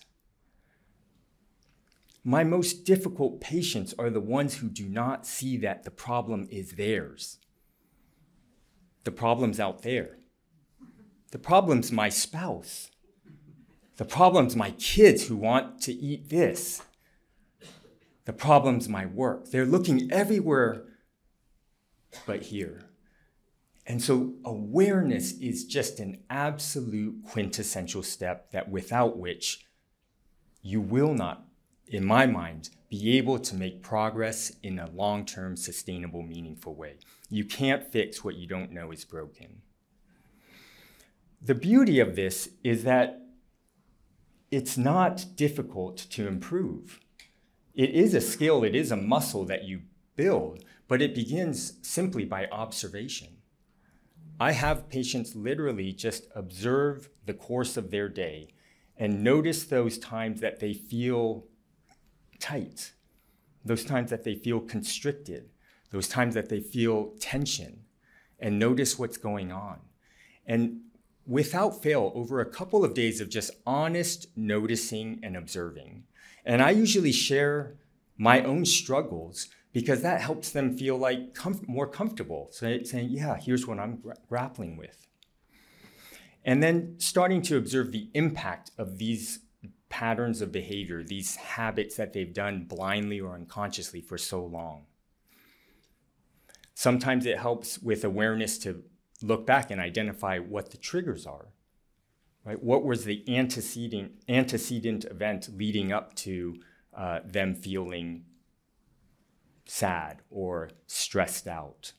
S5: My most difficult patients are the ones who do not see that the problem is theirs. The problem's out there. The problem's my spouse. The problem's my kids who want to eat this. The problem's my work. They're looking everywhere but here. And so awareness is just an absolute quintessential step that without which you will not, in my mind, be able to make progress in a long-term, sustainable, meaningful way. You can't fix what you don't know is broken. The beauty of this is that it's not difficult to improve. It is a skill, it is a muscle that you build, but it begins simply by observation. I have patients literally just observe the course of their day and notice those times that they feel tight, those times that they feel constricted, those times that they feel tension, and notice what's going on. And without fail, over a couple of days of just honest noticing and observing. And I usually share my own struggles because that helps them feel like comf- more comfortable, so saying, yeah, here's what I'm gra- grappling with. And then starting to observe the impact of these patterns of behavior, these habits that they've done blindly or unconsciously for so long. Sometimes it helps with awareness to look back and identify what the triggers are, right? What was the antecedent, antecedent event leading up to uh, them feeling sad or stressed out?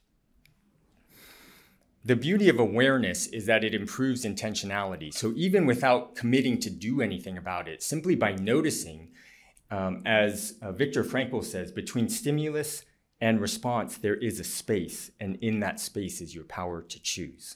S5: The beauty of awareness is that it improves intentionality. So even without committing to do anything about it, simply by noticing, um, as uh, Viktor Frankl says, between stimulus and response, there is a space, and in that space is your power to choose.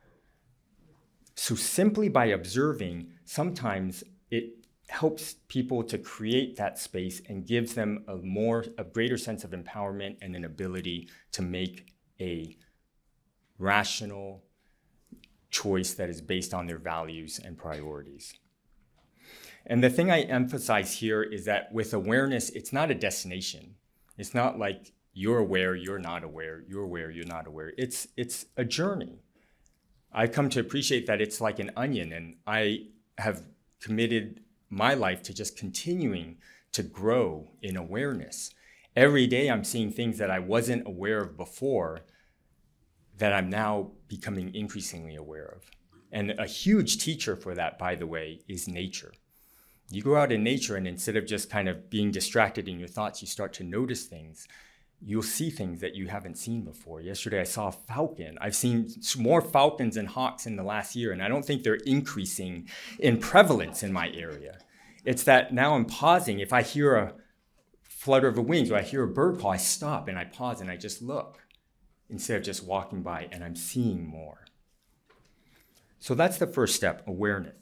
S5: So simply by observing, sometimes it helps people to create that space and gives them a more, a greater sense of empowerment and an ability to make a rational choice that is based on their values and priorities. And the thing I emphasize here is that with awareness, it's not a destination. It's not like you're aware, you're not aware, you're aware, you're not aware. It's it's a journey. I've come to appreciate that it's like an onion, and I have committed my life to just continuing to grow in awareness. Every day I'm seeing things that I wasn't aware of before that I'm now becoming increasingly aware of. And a huge teacher for that, by the way, is nature. You go out in nature, and instead of just kind of being distracted in your thoughts, you start to notice things. You'll see things that you haven't seen before. Yesterday, I saw a falcon. I've seen more falcons and hawks in the last year, and I don't think they're increasing in prevalence in my area. It's that now I'm pausing. If I hear a flutter of the wings or I hear a bird call, I stop and I pause and I just look instead of just walking by, and I'm seeing more. So that's the first step, awareness.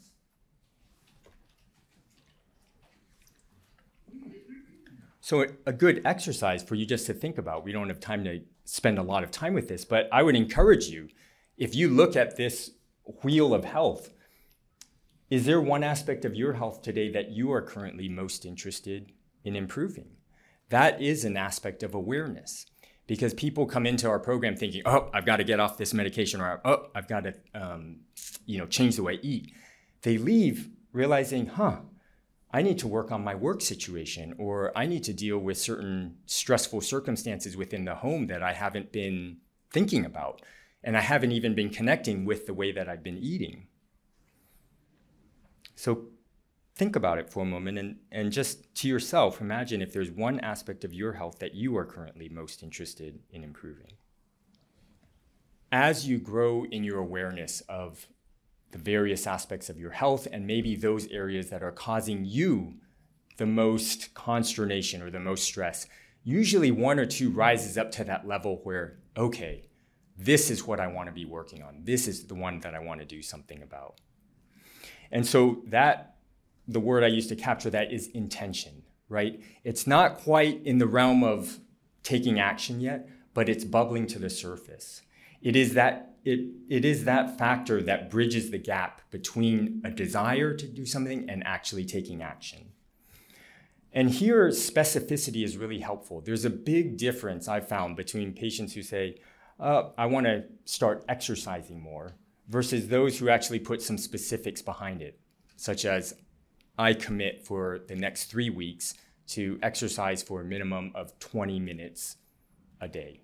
S5: So a good exercise for you just to think about, we don't have time to spend a lot of time with this, but I would encourage you, if you look at this wheel of health, is there one aspect of your health today that you are currently most interested in improving? That is an aspect of awareness, because people come into our program thinking, oh, I've got to get off this medication, or oh, I've got to um, you know, change the way I eat. They leave realizing, huh, I need to work on my work situation, or I need to deal with certain stressful circumstances within the home that I haven't been thinking about. And I haven't even been connecting with the way that I've been eating. So think about it for a moment, and, and just to yourself, imagine if there's one aspect of your health that you are currently most interested in improving. As you grow in your awareness of the various aspects of your health, and maybe those areas that are causing you the most consternation or the most stress, usually one or two rises up to that level where, okay, this is what I want to be working on. This is the one that I want to do something about. And so that, the word I use to capture that is intention, right? It's not quite in the realm of taking action yet, but it's bubbling to the surface. It is that It, it is that factor that bridges the gap between a desire to do something and actually taking action. And here, specificity is really helpful. There's a big difference I've found between patients who say, uh, I want to start exercising more, versus those who actually put some specifics behind it, such as, I commit for the next three weeks to exercise for a minimum of twenty minutes a day.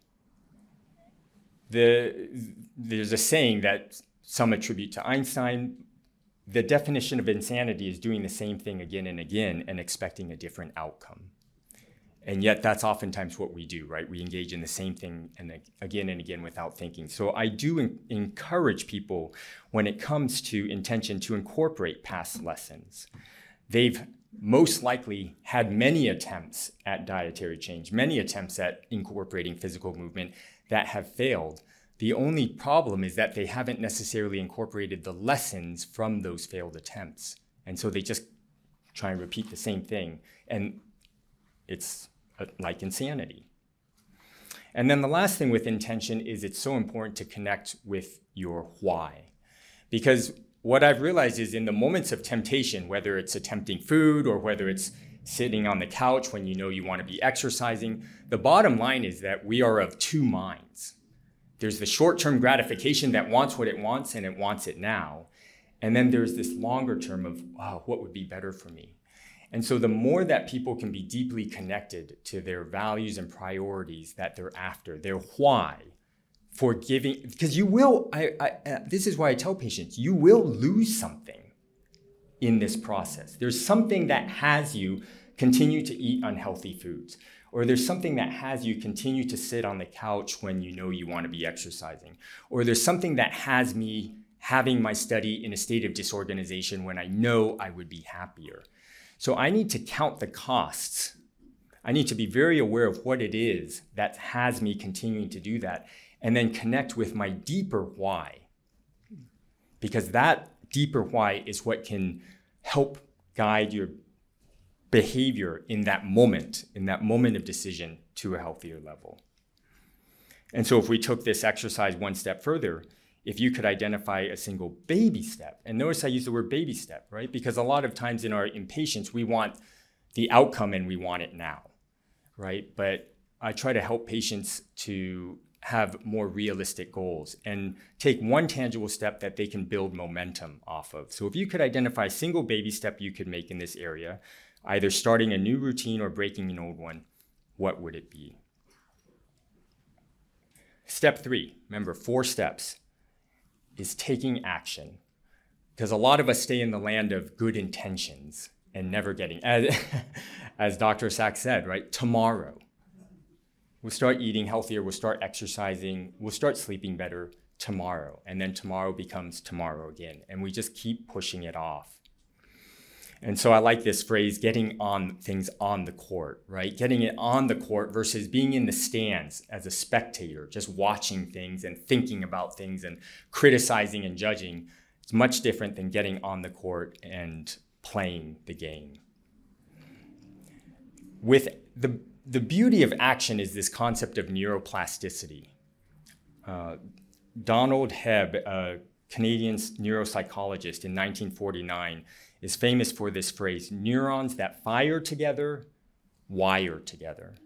S5: The, there's a saying that some attribute to Einstein. The definition of insanity is doing the same thing again and again and expecting a different outcome. And yet that's oftentimes what we do, right? We engage in the same thing and again and again without thinking. So I do en- encourage people, when it comes to intention, to incorporate past lessons. They've most likely had many attempts at dietary change, many attempts at incorporating physical movement that have failed. The only problem is that they haven't necessarily incorporated the lessons from those failed attempts. And so they just try and repeat the same thing. And it's like insanity. And then the last thing with intention is it's so important to connect with your why. Because what I've realized is in the moments of temptation, whether it's attempting food or whether it's sitting on the couch when you know you want to be exercising, the bottom line is that we are of two minds. There's the short-term gratification that wants what it wants and it wants it now. And then there's this longer term of, wow, what would be better for me? And so the more that people can be deeply connected to their values and priorities that they're after, their why, for giving, because you will, I, I, this is why I tell patients, you will lose something in this process. There's something that has you continue to eat unhealthy foods, or there's something that has you continue to sit on the couch when you know you want to be exercising, or there's something that has me having my study in a state of disorganization when I know I would be happier. So I need to count the costs. I need to be very aware of what it is that has me continuing to do that, and then connect with my deeper why. Because that deeper why is what can help guide your behavior in that moment, in that moment of decision to a healthier level. And so if we took this exercise one step further, if you could identify a single baby step, and notice I use the word baby step, right? Because a lot of times in our impatience, we want the outcome and we want it now, right? But I try to help patients to have more realistic goals and take one tangible step that they can build momentum off of. So if you could identify a single baby step you could make in this area, either starting a new routine or breaking an old one, what would it be? Step three, remember, four steps, is taking action. Because a lot of us stay in the land of good intentions and never getting, as, as Doctor Sachs said, right, tomorrow. We'll start eating healthier, we'll start exercising, we'll start sleeping better tomorrow. And then tomorrow becomes tomorrow again. And we just keep pushing it off. And so I like this phrase, getting on things on the court, right? Getting it on the court versus being in the stands as a spectator, just watching things and thinking about things and criticizing and judging. It's much different than getting on the court and playing the game. With the The beauty of action is this concept of neuroplasticity. Uh, Donald Hebb, a Canadian neuropsychologist in nineteen forty-nine, is famous for this phrase, neurons that fire together, wire together.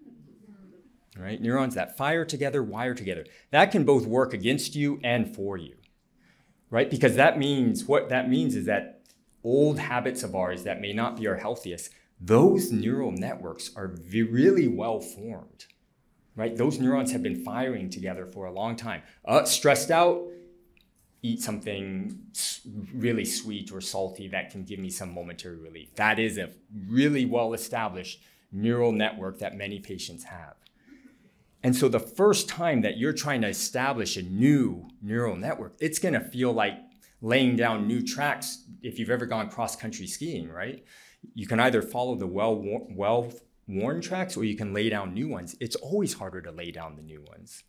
S5: Right? Neurons that fire together, wire together. That can both work against you and for you. Right? Because that means, what that means is that old habits of ours that may not be our healthiest, those neural networks are really well formed, right? Those neurons have been firing together for a long time. Uh, stressed out, eat something really sweet or salty that can give me some momentary relief. That is a really well-established neural network that many patients have. And so the first time that you're trying to establish a new neural network, it's gonna feel like laying down new tracks if you've ever gone cross-country skiing, right? You can either follow the well-worn, well-worn tracks or you can lay down new ones. It's always harder to lay down the new ones.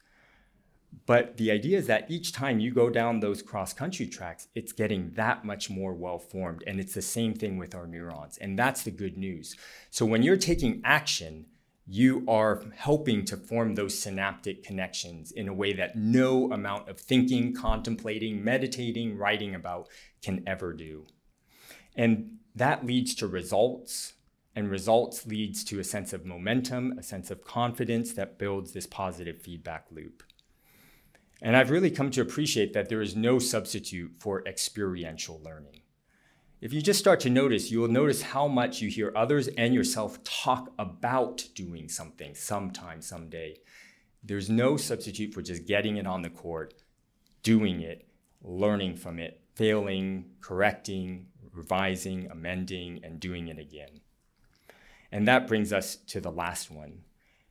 S5: But the idea is that each time you go down those cross-country tracks, it's getting that much more well-formed. And it's the same thing with our neurons. And that's the good news. So when you're taking action, you are helping to form those synaptic connections in a way that no amount of thinking, contemplating, meditating, writing about can ever do. And that leads to results, and results leads to a sense of momentum, a sense of confidence that builds this positive feedback loop. And I've really come to appreciate that there is no substitute for experiential learning. If you just start to notice, you will notice how much you hear others and yourself talk about doing something sometime, someday. There's no substitute for just getting it on the court, doing it, learning from it, failing, correcting, revising, amending, and doing it again. And that brings us to the last one,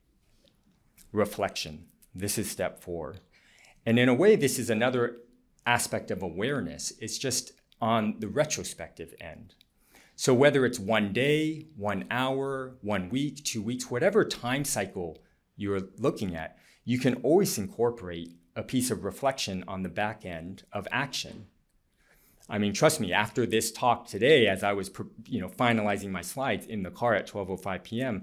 S5: reflection. This is step four. And in a way, this is another aspect of awareness. It's just on the retrospective end. So whether it's one day, one hour, one week, two weeks, whatever time cycle you're looking at, you can always incorporate a piece of reflection on the back end of action. I mean, trust me, after this talk today, as I was you know, finalizing my slides in the car at twelve oh five p.m.,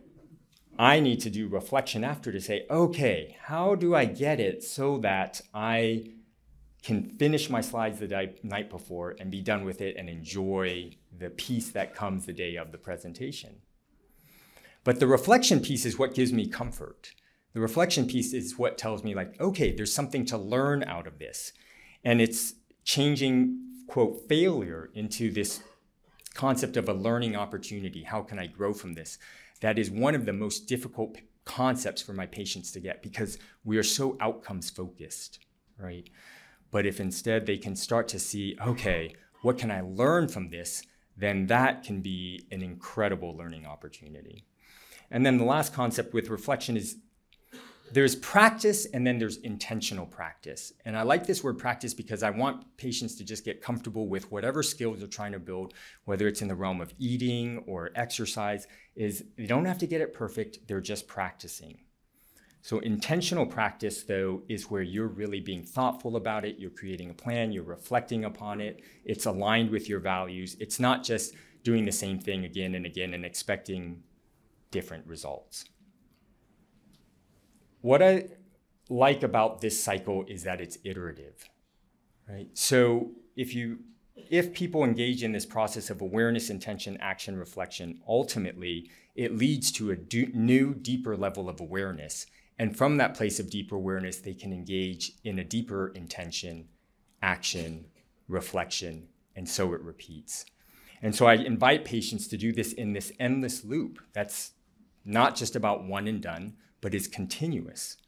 S5: I need to do reflection after to say, okay, how do I get it so that I can finish my slides the di- night before and be done with it and enjoy the piece that comes the day of the presentation? But the reflection piece is what gives me comfort. The reflection piece is what tells me, like, okay, there's something to learn out of this. And it's changing, quote, failure into this concept of a learning opportunity. How can I grow from this? That is one of the most difficult concepts for my patients to get because we are so outcomes focused, right? But if instead they can start to see, okay, what can I learn from this? Then that can be an incredible learning opportunity. And then the last concept with reflection is there's practice and then there's intentional practice. And I like this word practice because I want patients to just get comfortable with whatever skills they're trying to build, whether it's in the realm of eating or exercise, is they don't have to get it perfect, they're just practicing. So intentional practice, though, is where you're really being thoughtful about it, you're creating a plan, you're reflecting upon it, it's aligned with your values. It's not just doing the same thing again and again and expecting different results. What I like about this cycle is that it's iterative, right? So if you, if people engage in this process of awareness, intention, action, reflection, ultimately, it leads to a do- new, deeper level of awareness. And from that place of deeper awareness, they can engage in a deeper intention, action, reflection, and so it repeats. And so I invite patients to do this in this endless loop that's not just about one and done, but is continuous.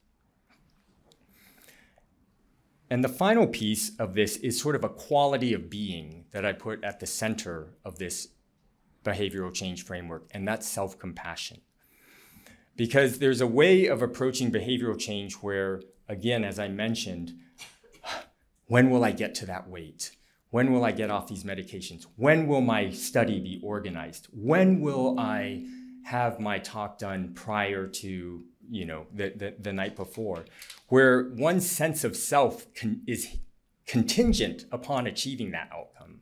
S5: And the final piece of this is sort of a quality of being that I put at the center of this behavioral change framework, and that's self-compassion. Because there's a way of approaching behavioral change where, again, as I mentioned, when will I get to that weight? When will I get off these medications? When will my study be organized? When will I have my talk done prior to, you know, the, the, the night before? Where one's sense of self con- is contingent upon achieving that outcome.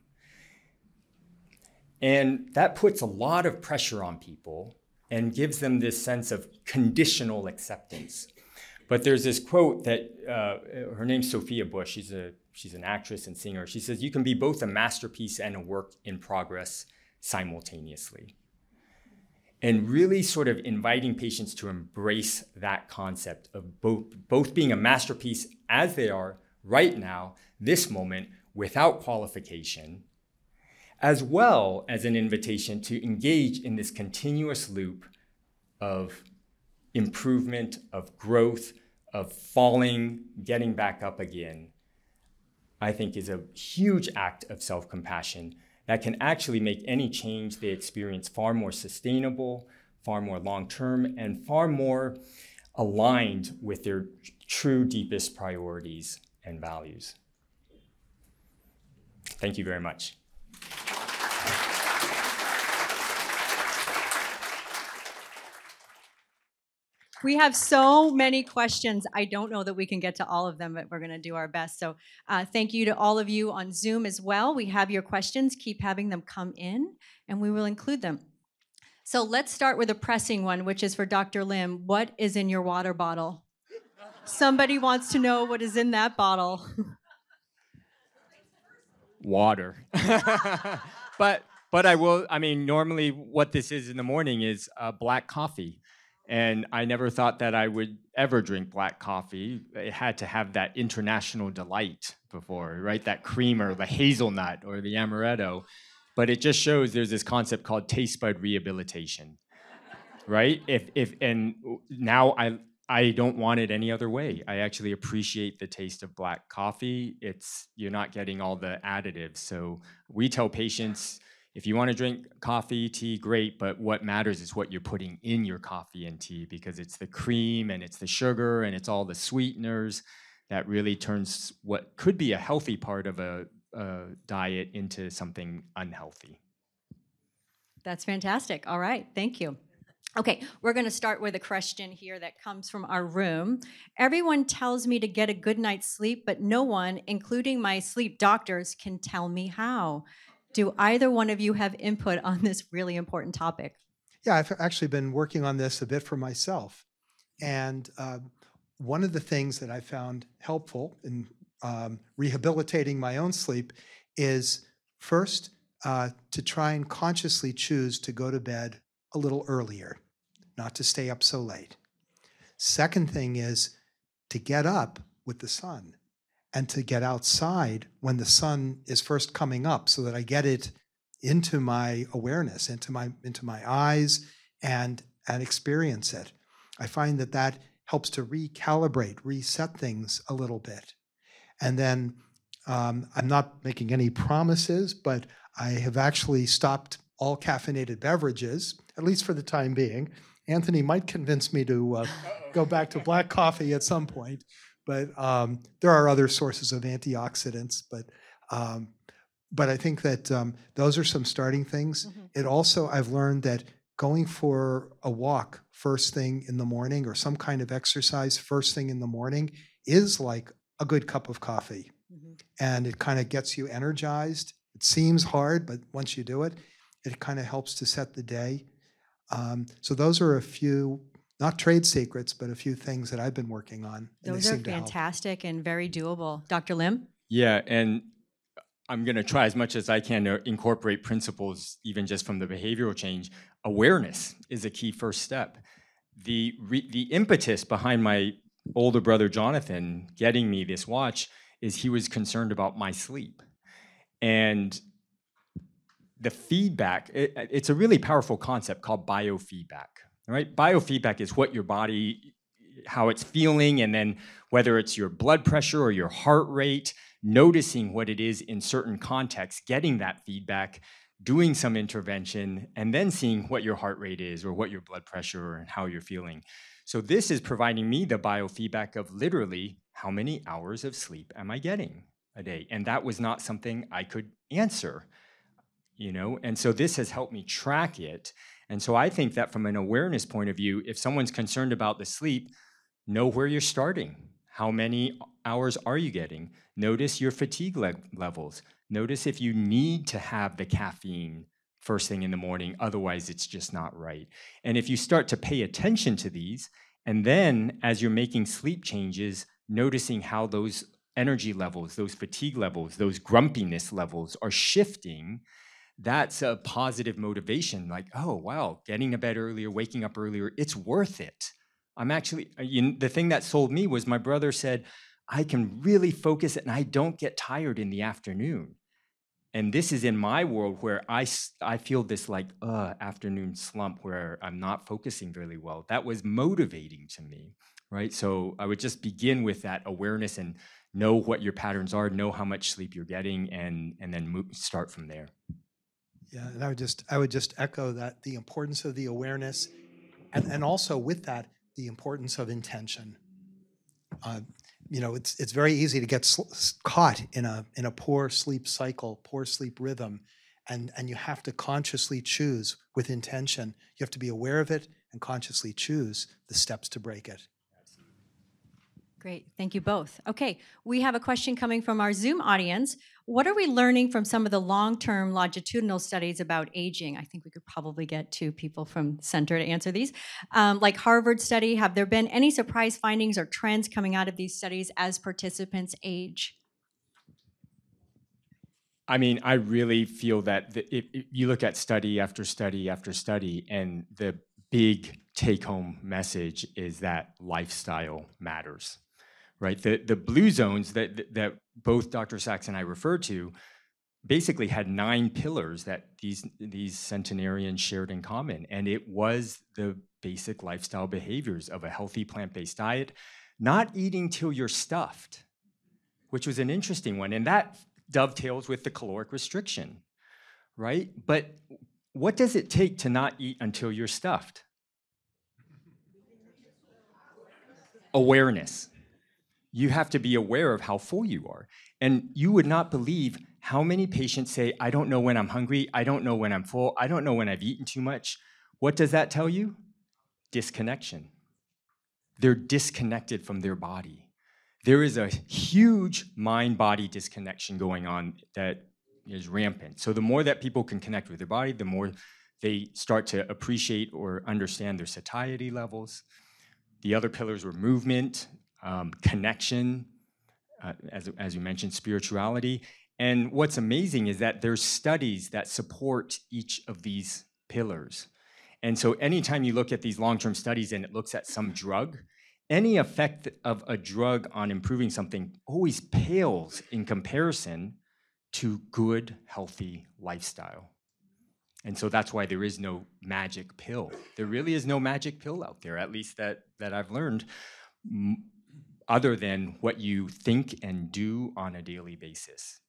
S5: And that puts a lot of pressure on people and gives them this sense of conditional acceptance. But there's this quote that, uh, her name's Sophia Bush, she's a she's an actress and singer. She says, you can be both a masterpiece and a work in progress simultaneously. And really sort of inviting patients to embrace that concept of both, both being a masterpiece as they are right now, this moment, without qualification, as well as an invitation to engage in this continuous loop of improvement, of growth, of falling, getting back up again, I think is a huge act of self-compassion that can actually make any change they experience far more sustainable, far more long-term, and far more aligned with their true deepest priorities and values. Thank you very much.
S4: We have so many questions. I don't know that we can get to all of them, but we're going to do our best. So uh, thank you to all of you on Zoom as well. We have your questions. Keep having them come in, and we will include them. So let's start with a pressing one, which is for Doctor Lim. What is in your water bottle? Somebody wants to know what is in that bottle.
S5: Water. but but I will, I mean, normally what this is in the morning is uh, black coffee. And I never thought that I would ever drink black coffee. It had to have that international delight before, right? That creamer, the hazelnut or the amaretto. But it just shows there's this concept called taste bud rehabilitation, right? If if and now I I don't want it any other way. I actually appreciate the taste of black coffee. It's you're not getting all the additives. So we tell patients, if you want to drink coffee, tea, great, but what matters is what you're putting in your coffee and tea, because it's the cream and it's the sugar and it's all the sweeteners that really turns what could be a healthy part of a, a diet into something unhealthy.
S4: That's fantastic. All right, thank you. Okay, we're going to start with a question here that comes from our room. Everyone tells me to get a good night's sleep, but no one, including my sleep doctors, can tell me how. Do either one of you have input on this really important topic?
S2: Yeah, I've actually been working on this a bit for myself. And uh, one of the things that I found helpful in um, rehabilitating my own sleep is first uh, to try and consciously choose to go to bed a little earlier, not to stay up so late. Second thing is to get up with the sun and to get outside when the sun is first coming up so that I get it into my awareness, into my into my eyes and, and experience it. I find that that helps to recalibrate, reset things a little bit. And then um, I'm not making any promises, but I have actually stopped all caffeinated beverages, at least for the time being. Anthony might convince me to uh, go back to black coffee at some point. But um, there are other sources of antioxidants. But um, but I think that um, those are some starting things. Mm-hmm. It also, I've learned that going for a walk first thing in the morning or some kind of exercise first thing in the morning is like a good cup of coffee. Mm-hmm. And it kind of gets you energized. It seems hard, but once you do it, it kind of helps to set the day. Um, so those are a few, not trade secrets, but a few things that I've been working on.
S4: Those are fantastic and very doable. Doctor Lim?
S5: Yeah, and I'm going to try as much as I can to incorporate principles, even just from the behavioral change. awareness is a key first step. The, re, the impetus behind my older brother Jonathan getting me this watch is he was concerned about my sleep. And the feedback, it, it's a really powerful concept called biofeedback, right? Biofeedback is what your body, how it's feeling, and then whether it's your blood pressure or your heart rate, noticing what it is in certain contexts, getting that feedback, doing some intervention, and then seeing what your heart rate is or what your blood pressure and how you're feeling. So this is providing me the biofeedback of literally how many hours of sleep am I getting a day? And that was not something I could answer, you know? And so this has helped me track it. And so I think that from an awareness point of view, if someone's concerned about the sleep, know where you're starting. How many hours are you getting? Notice your fatigue le- levels. Notice if you need to have the caffeine first thing in the morning, otherwise it's just not right. And if you start to pay attention to these, and then as you're making sleep changes, noticing how those energy levels, those fatigue levels, those grumpiness levels are shifting, that's a positive motivation. Like, oh, wow, getting to bed earlier, waking up earlier, it's worth it. I'm actually, you know, the thing that sold me was my brother said, I can really focus and I don't get tired in the afternoon. And this is in my world where I, I feel this like uh, afternoon slump where I'm not focusing really well. That was motivating to me, right? So I would just begin with that awareness and know what your patterns are, know how much sleep you're getting, and, and then move, start from there.
S2: Yeah, and I would just I would just echo that the importance of the awareness, and, and also with that, the importance of intention. Uh, you know, it's it's very easy to get sl- caught in a in a poor sleep cycle, poor sleep rhythm, and and you have to consciously choose with intention. You have to be aware of it and consciously choose the steps to break it.
S4: Great, thank you both. Okay, we have a question coming from our Zoom audience. What are we learning from some of the long-term longitudinal studies about aging? I think we could probably get two people from center to answer these. Um, like Harvard study, have there been any surprise findings or trends coming out of these studies as participants age?
S5: I mean, I really feel that the, if, if you look at study after study after study, and the big take-home message is that lifestyle matters. Right, the the blue zones that that both Doctor Sachs and I referred to basically had nine pillars that these these centenarians shared in common, and it was the basic lifestyle behaviors of a healthy plant-based diet, not eating till you're stuffed, which was an interesting one, and that dovetails with the caloric restriction, right? But what does it take to not eat until you're stuffed? Awareness. You have to be aware of how full you are. And you would not believe how many patients say, I don't know when I'm hungry, I don't know when I'm full, I don't know when I've eaten too much. What does that tell you? Disconnection. They're disconnected from their body. There is a huge mind-body disconnection going on that is rampant. So the more that people can connect with their body, the more they start to appreciate or understand their satiety levels. The other pillars were movement, Um, connection, uh, as, as you mentioned, spirituality. And what's amazing is that there's studies that support each of these pillars. And so anytime you look at these long-term studies and it looks at some drug, any effect of a drug on improving something always pales in comparison to good, healthy lifestyle. And so that's why there is no magic pill. There really is no magic pill out there, at least that, that I've learned. M- other than what you think and do on a daily basis.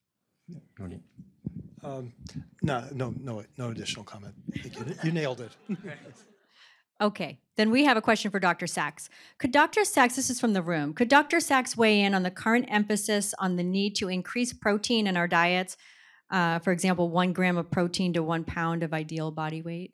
S2: Um, no, no, no, no additional comment. I think you, you nailed it.
S4: Okay, then we have a question for Doctor Sachs. Could Doctor Sachs, this is from the room, could Doctor Sachs weigh in on the current emphasis on the need to increase protein in our diets? Uh, for example, one gram of protein to one pound of ideal body weight?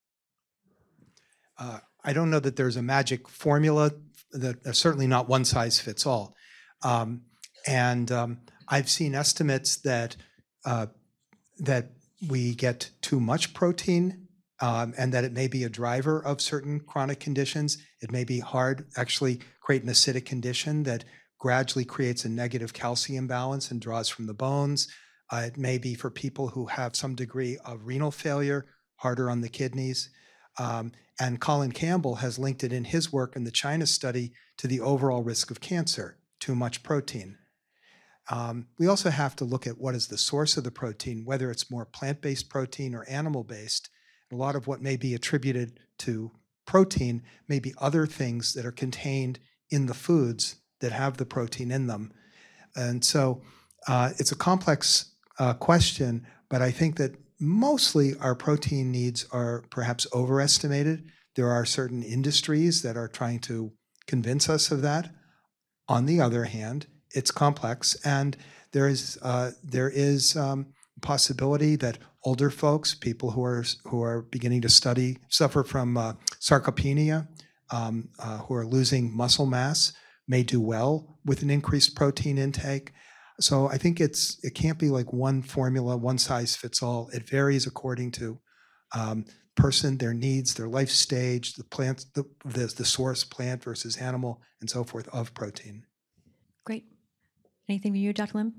S2: Uh, I don't know that there's a magic formula, that uh, certainly not one size fits all. Um, and um, I've seen estimates that uh, that we get too much protein um, and that it may be a driver of certain chronic conditions. It may be hard, actually create an acidic condition that gradually creates a negative calcium balance and draws from the bones. Uh, it may be for people who have some degree of renal failure harder on the kidneys. Um, and Colin Campbell has linked it in his work in the China study to the overall risk of cancer, too much protein. Um, we also have to look at what is the source of the protein, whether it's more plant-based protein or animal-based. A lot of what may be attributed to protein may be other things that are contained in the foods that have the protein in them. And so uh, it's a complex uh, question, but I think that mostly our protein needs are perhaps overestimated. There are certain industries that are trying to convince us of that. On the other hand, it's complex, and there is uh, there is um, possibility that older folks, people who are who are beginning to study, suffer from uh, sarcopenia, um, uh, who are losing muscle mass, may do well with an increased protein intake. So I think it's it can't be like one formula, one size fits all. It varies according to um, person, their needs, their life stage, the plant, the, the the source, plant versus animal, and so forth of protein.
S4: Great. Anything from you, Doctor Lim?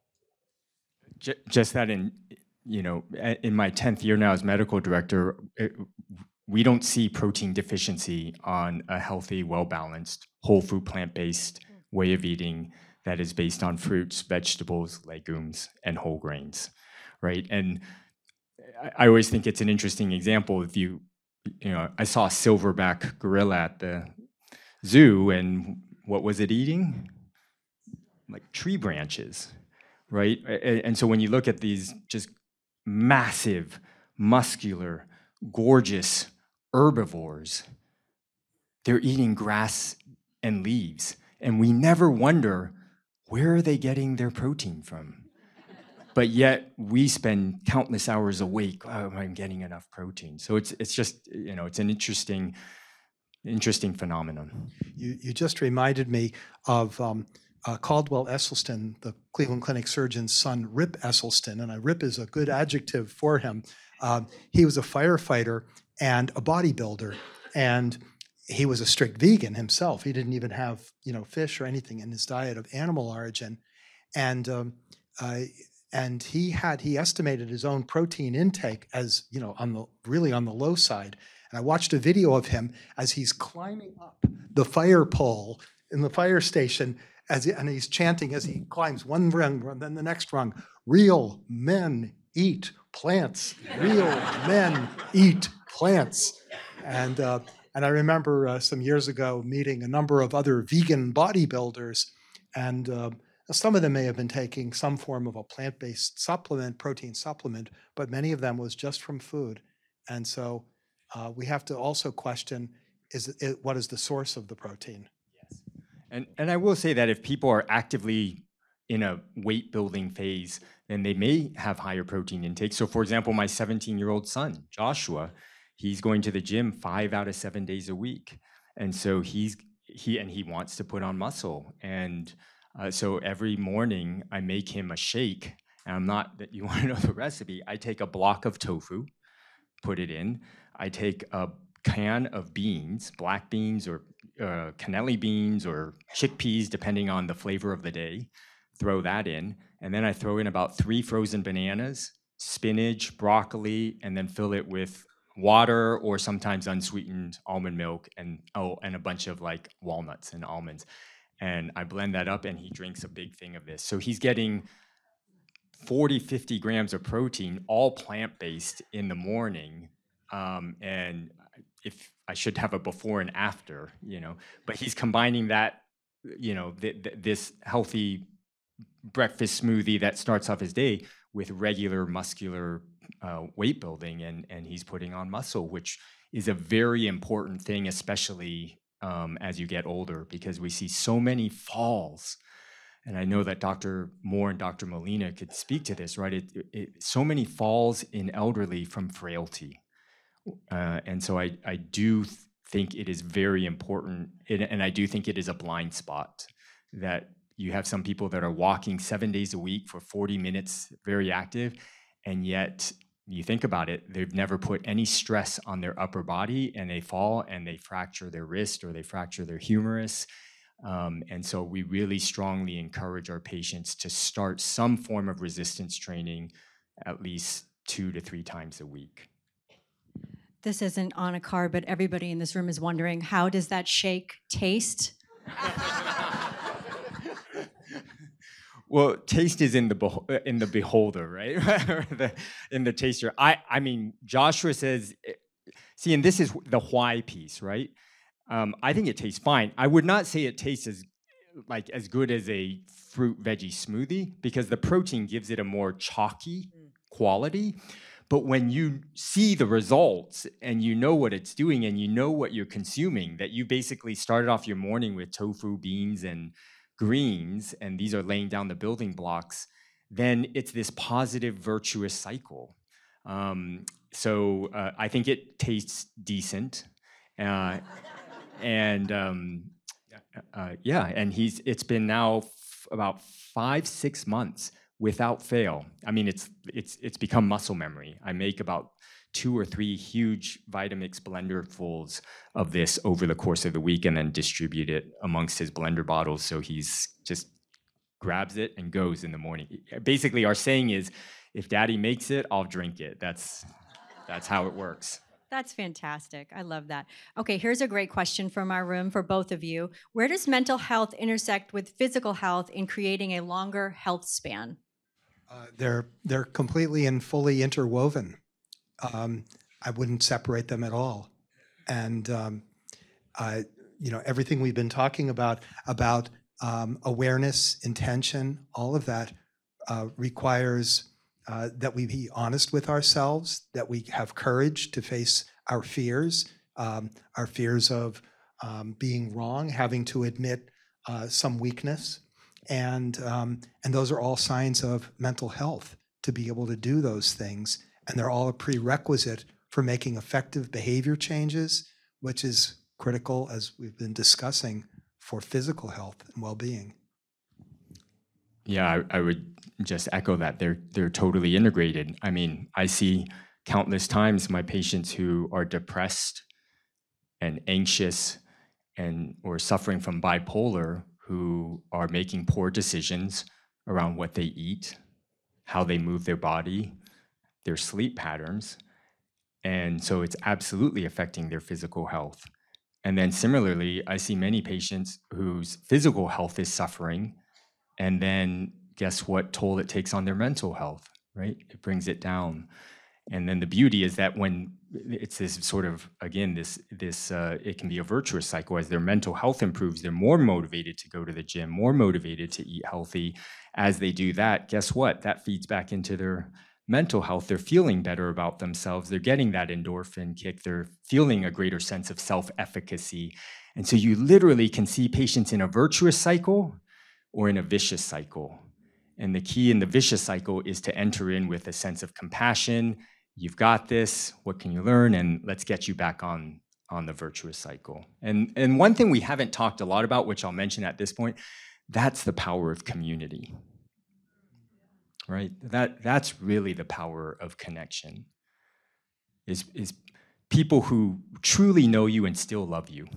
S5: Just that in, you know, in my tenth year now as medical director, it, we don't see protein deficiency on a healthy, well-balanced, whole food, plant-based way of eating that is based on fruits, vegetables, legumes, and whole grains, right? And I, I always think it's an interesting example. If you, you know, I saw a silverback gorilla at the zoo, and what was it eating? Like tree branches, right? And so when you look at these just massive, muscular, gorgeous herbivores, they're eating grass and leaves. And we never wonder, where are they getting their protein from? But yet we spend countless hours awake, oh, am I getting enough protein? So it's it's just, you know, it's an interesting, interesting phenomenon.
S2: You, you just reminded me of um, Uh, Caldwell Esselstyn, the Cleveland Clinic surgeon's son, Rip Esselstyn, and uh, Rip is a good adjective for him. Um, he was a firefighter and a bodybuilder, and he was a strict vegan himself. He didn't even have, you know, fish or anything in his diet of animal origin, and um, uh, and he had he estimated his own protein intake as, you know, on the really on the low side. And I watched a video of him as he's climbing up the fire pole in the fire station. As he, and he's chanting as he climbs one rung, then the next rung, real men eat plants, real men eat plants. And, uh, and I remember uh, some years ago meeting a number of other vegan bodybuilders, and uh, some of them may have been taking some form of a plant-based supplement, protein supplement, but many of them was just from food. And so uh, we have to also question, is it, what is the source of the protein?
S5: And, and I will say that if people are actively in a weight building phase, then they may have higher protein intake. So for example, my seventeen-year-old son, Joshua, he's going to the gym five out of seven days a week. And so he's he and he wants to put on muscle. And uh, so every morning I make him a shake. And I'm not, that you want to know the recipe, I take a block of tofu, put it in. I take a can of beans, black beans or uh, cannelli beans or chickpeas, depending on the flavor of the day, throw that in. And then I throw in about three frozen bananas, spinach, broccoli, and then fill it with water or sometimes unsweetened almond milk and, oh, and a bunch of like walnuts and almonds. And I blend that up and he drinks a big thing of this. So he's getting forty, fifty grams of protein, all plant-based in the morning. Um, and if I should have a before and after, you know, but he's combining that, you know, th- th- this healthy breakfast smoothie that starts off his day with regular muscular uh, weight building, and and he's putting on muscle, which is a very important thing, especially um, as you get older, because we see so many falls. And I know that Doctor Moore and Doctor Molina could speak to this, right? It, it, so many falls in elderly from frailty. Uh, and so I, I do th- think it is very important, it, and I do think it is a blind spot, that you have some people that are walking seven days a week for forty minutes, very active, and yet you think about it, they've never put any stress on their upper body, and they fall and they fracture their wrist or they fracture their humerus. Um, and so we really strongly encourage our patients to start some form of resistance training at least two to three times a week.
S4: this isn't on a card, but everybody in this room is wondering, how does that shake taste?
S5: Well, taste is in the beho- in the beholder, right? the, in the taster. I I mean, Joshua says, see, and this is the why piece, right? Um, I think it tastes fine. I would not say it tastes as like as good as a fruit veggie smoothie because the protein gives it a more chalky quality. But when you see the results and you know what it's doing and you know what you're consuming, that you basically started off your morning with tofu, beans, and greens, and these are laying down the building blocks, then it's this positive, virtuous cycle. Um, so uh, I think it tastes decent. Uh, and um, uh, yeah, and he's it's been now f- about five, six months without fail. I mean, it's it's it's become muscle memory. I make about two or three huge Vitamix blenderfuls of this over the course of the week and then distribute it amongst his blender bottles. So he's just grabs it and goes in the morning. Basically, our saying is, if daddy makes it, I'll drink it. That's that's how it works.
S4: That's fantastic. I love that. Okay, here's a great question from our room for both of you. Where does mental health intersect with physical health in creating a longer health span?
S2: Uh, they're they're completely and fully interwoven. Um, I wouldn't separate them at all. And um, uh, you know, everything we've been talking about about um, awareness, intention, all of that uh, requires uh, that we be honest with ourselves, that we have courage to face our fears, um, our fears of um, being wrong, having to admit uh, some weakness. And um, and those are all signs of mental health, to be able to do those things. And they're all a prerequisite for making effective behavior changes, which is critical, as we've been discussing, for physical health and well-being.
S5: Yeah, I, I would just echo that. They're they're totally integrated. I mean, I see countless times my patients who are depressed and anxious and or suffering from bipolar who are making poor decisions around what they eat, how they move their body, their sleep patterns. And so it's absolutely affecting their physical health. And then similarly, I see many patients whose physical health is suffering, and then guess what toll it takes on their mental health, right? It brings it down. And then the beauty is that when it's this sort of, again, this, this uh, it can be a virtuous cycle. As their mental health improves, they're more motivated to go to the gym, more motivated to eat healthy. As they do that, guess what? That feeds back into their mental health. They're feeling better about themselves. They're getting that endorphin kick. They're feeling a greater sense of self-efficacy. And so you literally can see patients in a virtuous cycle or in a vicious cycle. And the key in the vicious cycle is to enter in with a sense of compassion. You've got this, what can you learn? And let's get you back on, on the virtuous cycle. And, and one thing we haven't talked a lot about, which I'll mention at this point, that's the power of community, right? That, that's really the power of connection, is, is people who truly know you and still love you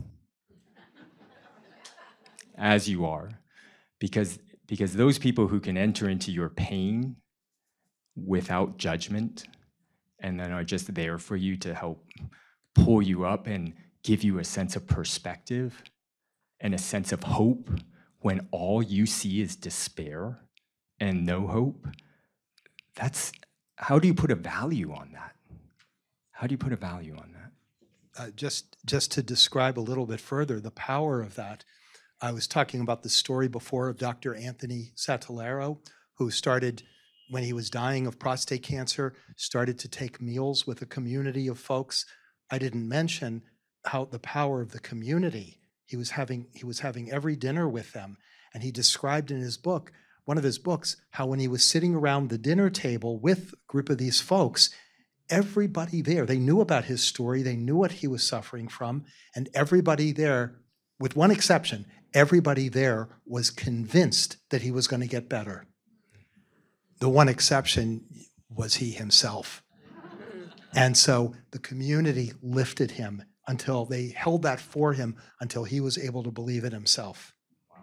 S5: as you are. Because, because those people who can enter into your pain without judgment and then are just there for you to help pull you up and give you a sense of perspective and a sense of hope when all you see is despair and no hope, that's, how do you put a value on that? How do you put a value on that?
S2: Uh, just, just to describe a little bit further the power of that, I was talking about the story before of Doctor Anthony Satellero, who started, when he was dying of prostate cancer, started to take meals with a community of folks. I didn't mention how the power of the community. He was having, he was having every dinner with them. And he described in his book, one of his books, how when he was sitting around the dinner table with a group of these folks, everybody there, they knew about his story, they knew what he was suffering from, and everybody there, with one exception, everybody there was convinced that he was going to get better. The one exception was he himself. And so the community lifted him until they held that for him until he was able to believe it himself.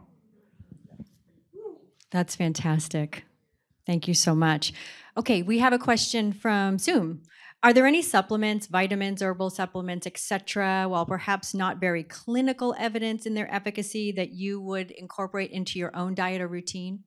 S4: That's fantastic. Thank you so much. Okay, we have a question from Zoom. Are there any supplements, vitamins, herbal supplements, et cetera, while perhaps not very clinical evidence in their efficacy, that you would incorporate into your own diet or routine?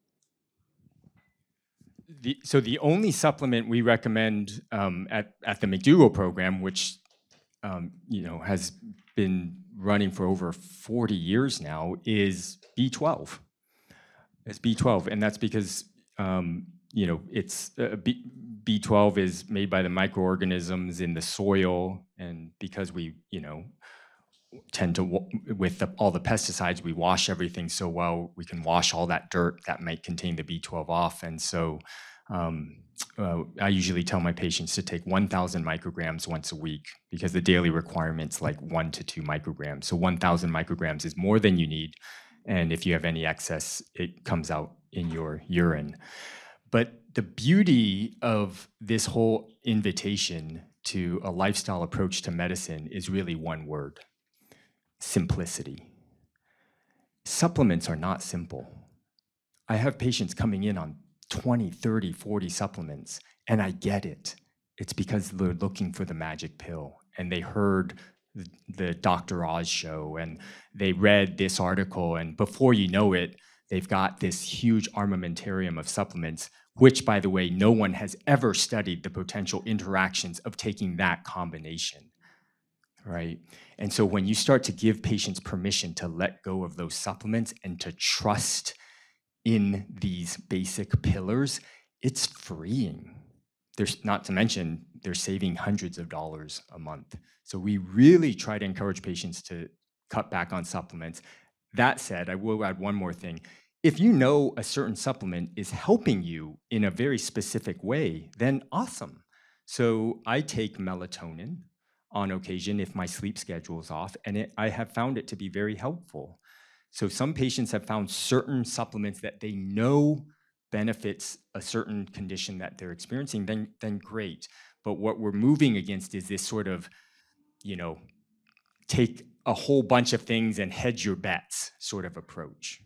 S5: The, so the only supplement we recommend um, at, at the McDougall program, which um, you know has been running for over forty years now, is B twelve. It's B twelve, and that's because um, you know it's uh, B, B12 is made by the microorganisms in the soil, and because we you know tend to with the, all the pesticides, we wash everything so well, we can wash all that dirt that might contain the B twelve off, and so. Um, uh, I usually tell my patients to take one thousand micrograms once a week because the daily requirement's like one to two micrograms. So one thousand micrograms is more than you need. And if you have any excess, it comes out in your urine. But the beauty of this whole invitation to a lifestyle approach to medicine is really one word: simplicity. Supplements are not simple. I have patients coming in on twenty, thirty, forty supplements, and I get it. It's because they're looking for the magic pill, and they heard the, the Doctor Oz show, and they read this article, and before you know it, they've got this huge armamentarium of supplements, which, by the way, no one has ever studied the potential interactions of taking that combination, right? And so when you start to give patients permission to let go of those supplements and to trust in these basic pillars, it's freeing. There's not to mention they're saving hundreds of dollars a month. So we really try to encourage patients to cut back on supplements. That said, I will add one more thing. If you know a certain supplement is helping you in a very specific way, then awesome. So I take melatonin on occasion if my sleep schedule is off, and it, I have found it to be very helpful. So some patients have found certain supplements that they know benefits a certain condition that they're experiencing, then, then great. But what we're moving against is this sort of, you know, take a whole bunch of things and hedge your bets sort of approach.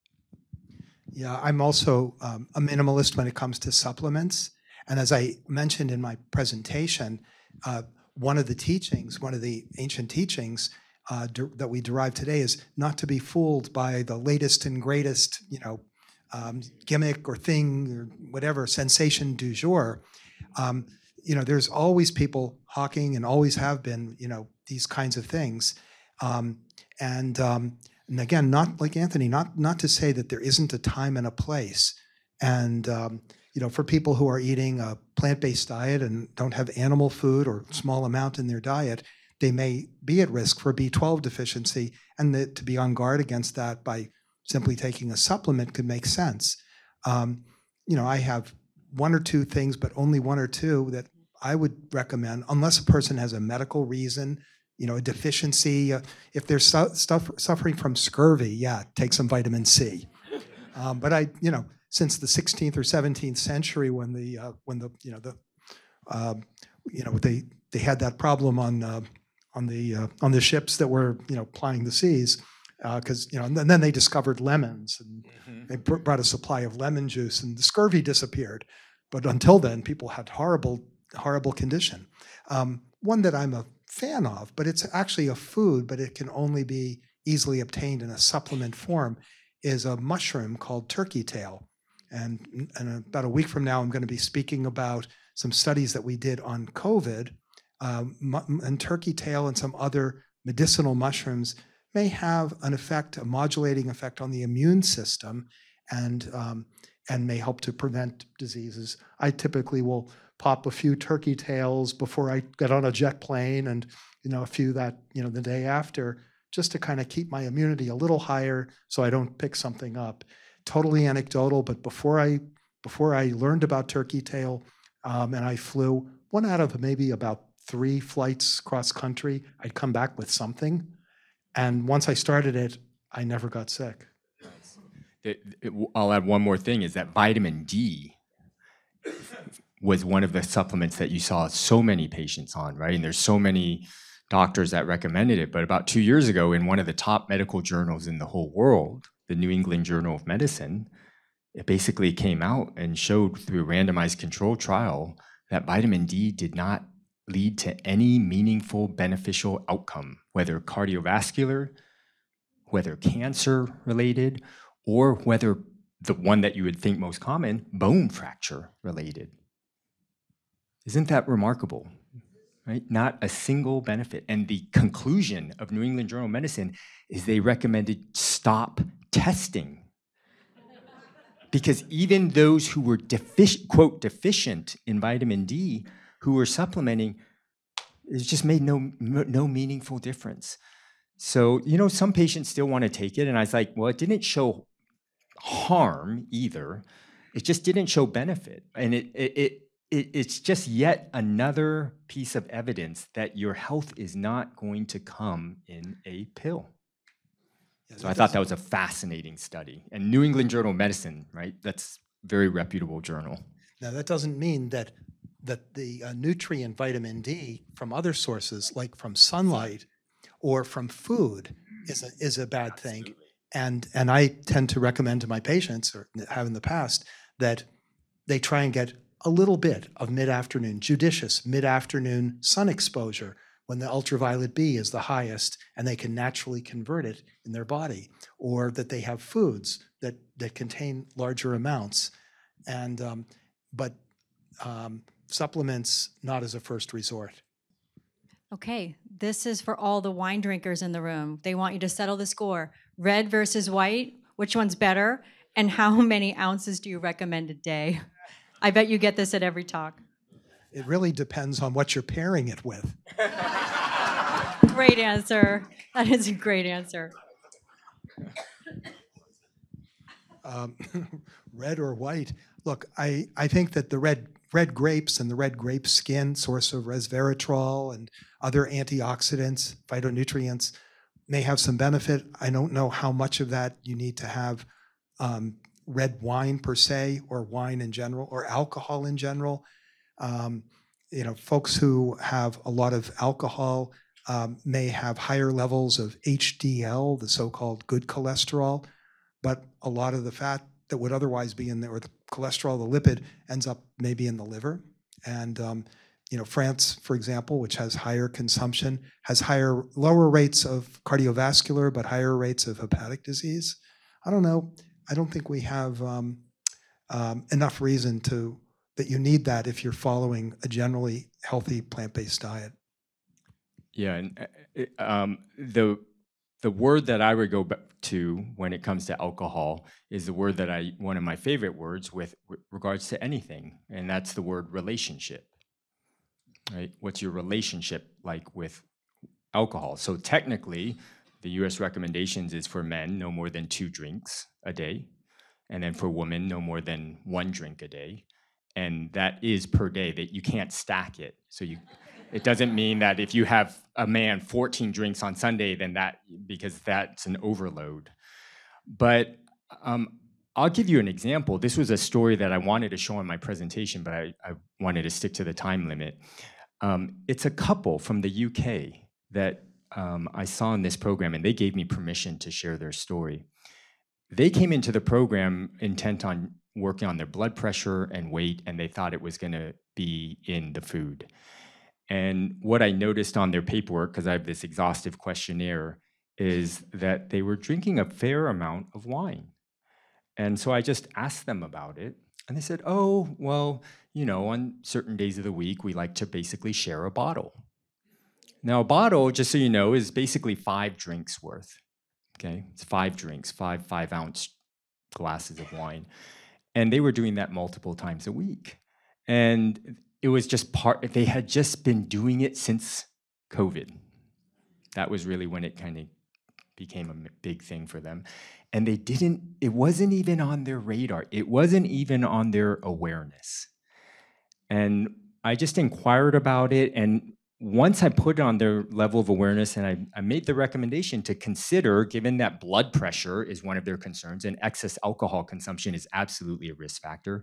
S2: Yeah, I'm also um, a minimalist when it comes to supplements. And as I mentioned in my presentation, uh, one of the teachings, one of the ancient teachings Uh, de- that we derive today is not to be fooled by the latest and greatest, you know, um, gimmick or thing or whatever, sensation du jour. Um, you know, there's always people hawking and always have been, you know, these kinds of things. Um, and, um, and again, not like Anthony, not not to say that there isn't a time and a place. And, um, you know, for people who are eating a plant-based diet and don't have animal food or small amount in their diet, they may be at risk for B twelve deficiency, and that to be on guard against that by simply taking a supplement could make sense. Um, you know, I have one or two things, but only one or two that I would recommend, unless a person has a medical reason, you know, a deficiency. Uh, if they're su- stuff, suffering from scurvy, yeah, take some vitamin C. Um, but I, you know, since the sixteenth or seventeenth century, when the uh, when the you know the uh, you know they they had that problem on. Uh, on the uh, on the ships that were you know plying the seas, because uh, you know and then they discovered lemons, and mm-hmm. they br- brought a supply of lemon juice, and the scurvy disappeared. But until then, people had horrible horrible condition. Um, one that I'm a fan of, but it's actually a food, but it can only be easily obtained in a supplement form, is a mushroom called turkey tail. And, and about a week from now, I'm going to be speaking about some studies that we did on COVID. Um, and turkey tail and some other medicinal mushrooms may have an effect, a modulating effect on the immune system, and um, and may help to prevent diseases. I typically will pop a few turkey tails before I get on a jet plane, and you know a few that you know the day after, just to kind of keep my immunity a little higher, so I don't pick something up. Totally anecdotal, but before I before I learned about turkey tail, um, and I flew one out of maybe about three flights cross country, I'd come back with something. And once I started it, I never got sick.
S5: It, it, I'll add one more thing, is that vitamin D was one of the supplements that you saw so many patients on, right? And there's so many doctors that recommended it. But about two years ago, in one of the top medical journals in the whole world, the New England Journal of Medicine, it basically came out and showed through a randomized control trial that vitamin D did not lead to any meaningful beneficial outcome, whether cardiovascular, whether cancer related, or whether the one that you would think most common, bone fracture related. Isn't that remarkable? Right? Not a single benefit. And the conclusion of New England Journal of Medicine is they recommended stop testing. Because even those who were defic- quote deficient in vitamin D, who were supplementing, it just made no, no meaningful difference. So, you know, some patients still want to take it. And I was like, well, it didn't show harm either. It just didn't show benefit. And it, it, it, it it's just yet another piece of evidence that your health is not going to come in a pill. So I thought that was a fascinating study. And New England Journal of Medicine, right? That's a very reputable journal.
S2: Now, that doesn't mean that that the uh, nutrient vitamin D from other sources, like from sunlight or from food, is a, is a bad
S5: Absolutely.
S2: thing. And, and I tend to recommend to my patients, or have in the past, that they try and get a little bit of mid-afternoon, judicious mid-afternoon sun exposure, when the ultraviolet B is the highest and they can naturally convert it in their body, or that they have foods that, that contain larger amounts. And um, but um, supplements, not as a first resort.
S4: Okay, this is for all the wine drinkers in the room. They want you to settle the score. Red versus white, which one's better? And how many ounces do you recommend a day? I bet you get this at every talk.
S2: It really depends on what you're pairing it with.
S4: Great answer. That is a great answer.
S2: Um, red or white. Look, I, I think that the red red grapes and the red grape skin, source of resveratrol and other antioxidants, phytonutrients, may have some benefit. I don't know how much of that you need to have um, red wine per se, or wine in general, or alcohol in general. Um, you know, folks who have a lot of alcohol um, may have higher levels of H D L, the so-called good cholesterol, but a lot of the fat that would otherwise be in there, or the cholesterol, the lipid, ends up maybe in the liver. And um, you know, France, for example, which has higher consumption, has higher, lower rates of cardiovascular, but higher rates of hepatic disease. I don't know. I don't think we have um, um, enough reason to that you need that if you're following a generally healthy plant-based diet.
S5: Yeah, and uh, um, the the word that I would go back to when it comes to alcohol is the word that I one of my favorite words with, with regards to anything, and that's the word relationship. Right? What's your relationship like with alcohol? So technically, the U S recommendations is for men no more than two drinks a day, and then for women no more than one drink a day, and that is per day. That you can't stack it. So you. It doesn't mean that if you have a man fourteen drinks on Sunday, then that, because that's an overload. But um, I'll give you an example. This was a story that I wanted to show in my presentation, but I, I wanted to stick to the time limit. Um, it's a couple from the U K that um, I saw in this program, and they gave me permission to share their story. They came into the program intent on working on their blood pressure and weight, and they thought it was going to be in the food. And what I noticed on their paperwork, because I have this exhaustive questionnaire, is that they were drinking a fair amount of wine. And so I just asked them about it. And they said, oh, well, you know, on certain days of the week, we like to basically share a bottle. Now, a bottle, just so you know, is basically five drinks worth. Okay, it's five drinks, five five-ounce glasses of wine. And they were doing that multiple times a week. And it was just part, they had just been doing it since COVID. That was really when it kind of became a big thing for them. And they didn't, it wasn't even on their radar. It wasn't even on their awareness. And I just inquired about it. And once I put it on their level of awareness, and I, I made the recommendation to consider, given that blood pressure is one of their concerns and excess alcohol consumption is absolutely a risk factor,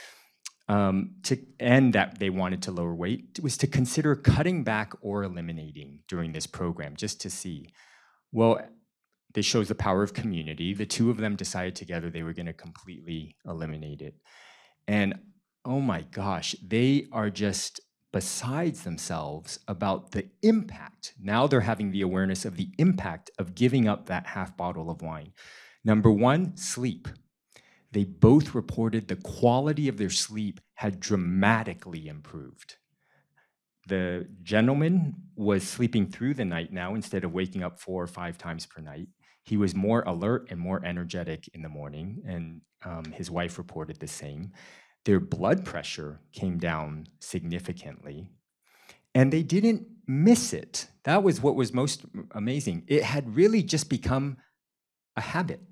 S5: Um, to, and that they wanted to lower weight, was to consider cutting back or eliminating during this program, just to see. Well, this shows the power of community. The two of them decided together they were going to completely eliminate it. And oh my gosh, they are just besides themselves about the impact. Now they're having the awareness of the impact of giving up that half bottle of wine. Number one, sleep. They both reported the quality of their sleep had dramatically improved. The gentleman was sleeping through the night now instead of waking up four or five times per night. He was more alert and more energetic in the morning, and um, his wife reported the same. Their blood pressure came down significantly, and they didn't miss it. That was what was most amazing. It had really just become a habit.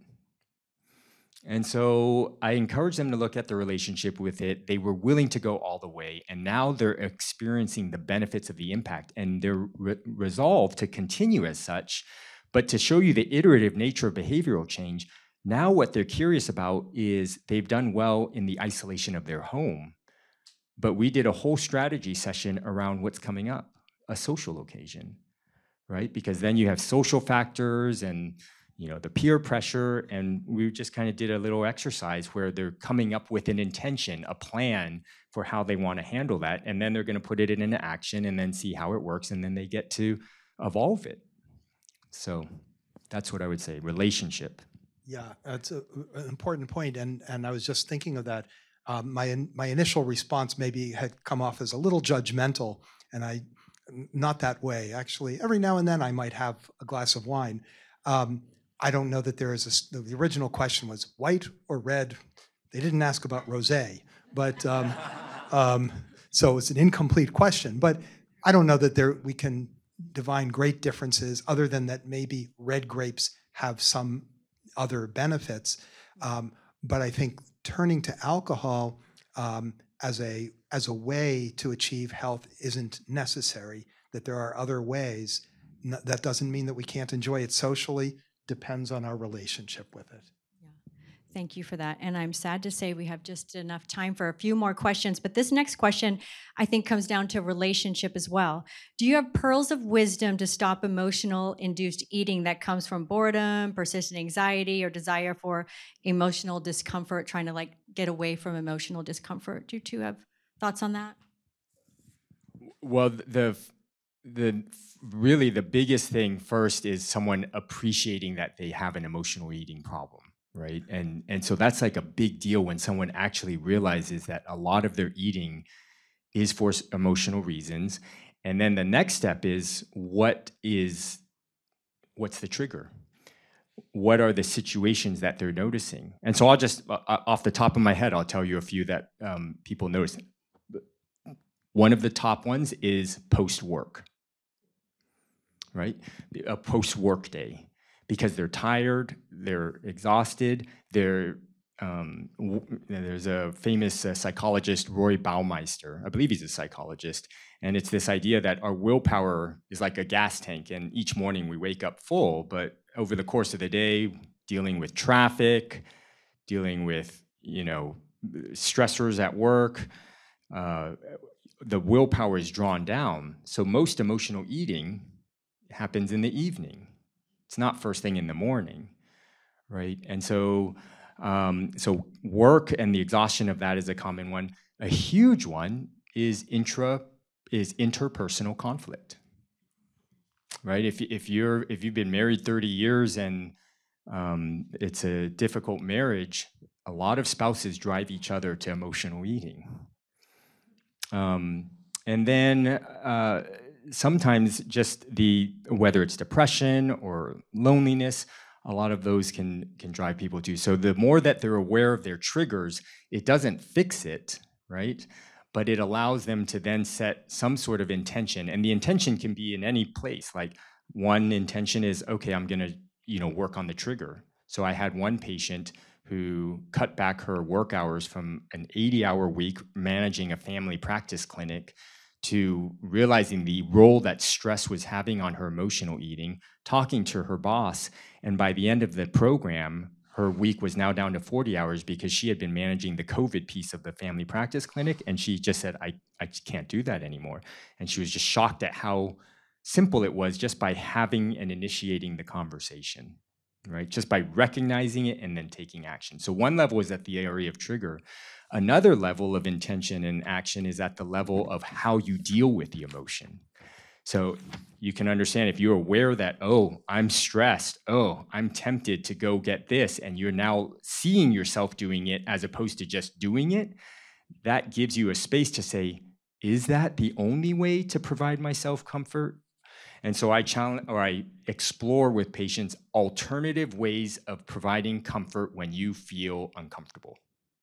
S5: And so I encouraged them to look at the relationship with it. They were willing to go all the way, and now they're experiencing the benefits of the impact, and they're re- resolved to continue as such. But to show you the iterative nature of behavioral change, now what they're curious about is they've done well in the isolation of their home, but we did a whole strategy session around what's coming up, a social occasion, right? Because then you have social factors and you know, the peer pressure, and we just kind of did a little exercise where they're coming up with an intention, a plan for how they want to handle that, and then they're going to put it into action and then see how it works, and then they get to evolve it. So that's what I would say, relationship.
S2: Yeah, that's a, an important point, and and I was just thinking of that. Um, my in, my initial response maybe had come off as a little judgmental, and I, not that way. Actually, every now and then I might have a glass of wine. Um, I don't know that there is a, the original question was white or red. They didn't ask about rosé, but um, um, so it's an incomplete question. But I don't know that there we can divine great differences other than that maybe red grapes have some other benefits. Um, but I think turning to alcohol um, as a as a way to achieve health isn't necessary. That there are other ways. N- that doesn't mean that we can't enjoy it socially. Depends on our relationship with it.
S4: Yeah. Thank you for that. And I'm sad to say we have just enough time for a few more questions. But this next question, I think, comes down to relationship as well. Do you have pearls of wisdom to stop emotional induced eating that comes from boredom, persistent anxiety, or desire for emotional discomfort, trying to like get away from emotional discomfort? Do you two have thoughts on that?
S5: Well, the the really the biggest thing first is someone appreciating that they have an emotional eating problem, right? And and so that's like a big deal when someone actually realizes that a lot of their eating is for emotional reasons. And then the next step is what is what's the trigger? What are the situations that they're noticing? And so I'll just uh, off the top of my head, I'll tell you a few that um, people notice. One of the top ones is post-work, right? A post-work day, because they're tired, they're exhausted, they're, um, w- there's a famous uh, psychologist, Roy Baumeister, I believe he's a psychologist, and it's this idea that our willpower is like a gas tank, and each morning we wake up full, but over the course of the day, dealing with traffic, dealing with, you know, stressors at work, uh, the willpower is drawn down. So most emotional eating happens in the evening. It's not first thing in the morning, right? And so, um, so work and the exhaustion of that is a common one. A huge one is intra is interpersonal conflict, right? If if you're if you've been married thirty years and um, it's a difficult marriage, a lot of spouses drive each other to emotional eating. Um, and then uh, sometimes just the whether it's depression or loneliness, a lot of those can can drive people too. So the more that they're aware of their triggers, it doesn't fix it, right? But it allows them to then set some sort of intention, and the intention can be in any place. Like one intention is, okay, I'm going to you know work on the trigger. So I had one patient who cut back her work hours from an eighty-hour week managing a family practice clinic to realizing the role that stress was having on her emotional eating, talking to her boss, and by the end of the program, her week was now down to forty hours because she had been managing the COVID piece of the family practice clinic, and she just said, I, I can't do that anymore. And she was just shocked at how simple it was just by having and initiating the conversation. right? Just by recognizing it and then taking action. So one level is at the area of trigger. Another level of intention and action is at the level of how you deal with the emotion. So you can understand if you're aware that, oh, I'm stressed, oh, I'm tempted to go get this, and you're now seeing yourself doing it as opposed to just doing it, that gives you a space to say, is that the only way to provide myself comfort? And so I challenge or I explore with patients alternative ways of providing comfort when you feel uncomfortable.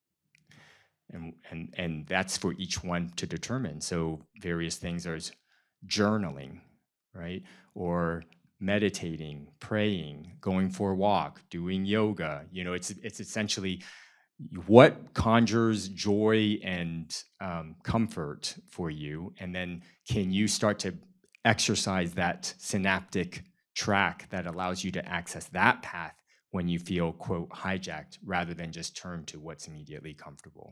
S5: And, and, and that's for each one to determine. So various things are journaling, right? Or meditating, praying, going for a walk, doing yoga. You know, it's it's essentially what conjures joy and um, comfort for you, and then can you start to exercise that synaptic track that allows you to access that path when you feel, quote, hijacked, rather than just turn to what's immediately comfortable.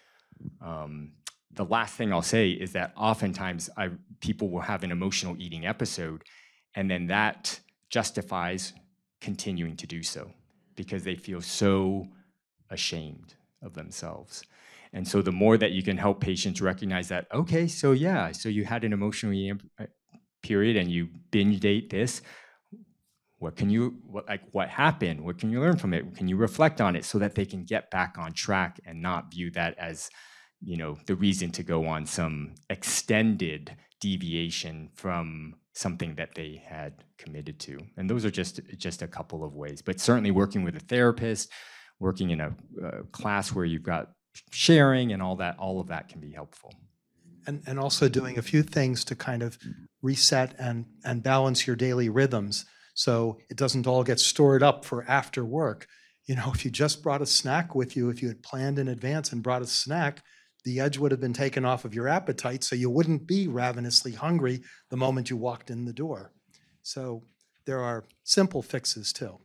S5: Um, the last thing I'll say is that oftentimes I, people will have an emotional eating episode, and then that justifies continuing to do so because they feel so ashamed of themselves. And so the more that you can help patients recognize that, okay, so yeah, so you had an emotional eating period and you binge ate this, what can you, what, like, what happened? What can you learn from it? Can you reflect on it so that they can get back on track and not view that as, you know, the reason to go on some extended deviation from something that they had committed to. And those are just, just a couple of ways. But certainly working with a therapist, working in a uh, class where you've got sharing and all that, all of that can be helpful.
S2: And, and also doing a few things to kind of reset and, and balance your daily rhythms so it doesn't all get stored up for after work. You know, if you just brought a snack with you, if you had planned in advance and brought a snack, the edge would have been taken off of your appetite, so you wouldn't be ravenously hungry the moment you walked in the door. So there are simple fixes too.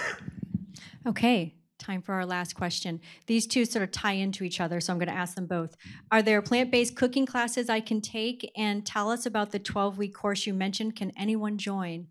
S4: Okay, time for our last question. These two sort of tie into each other, so I'm going to ask them both. Are there plant-based cooking classes I can take? And tell us about the twelve-week course you mentioned. Can anyone join?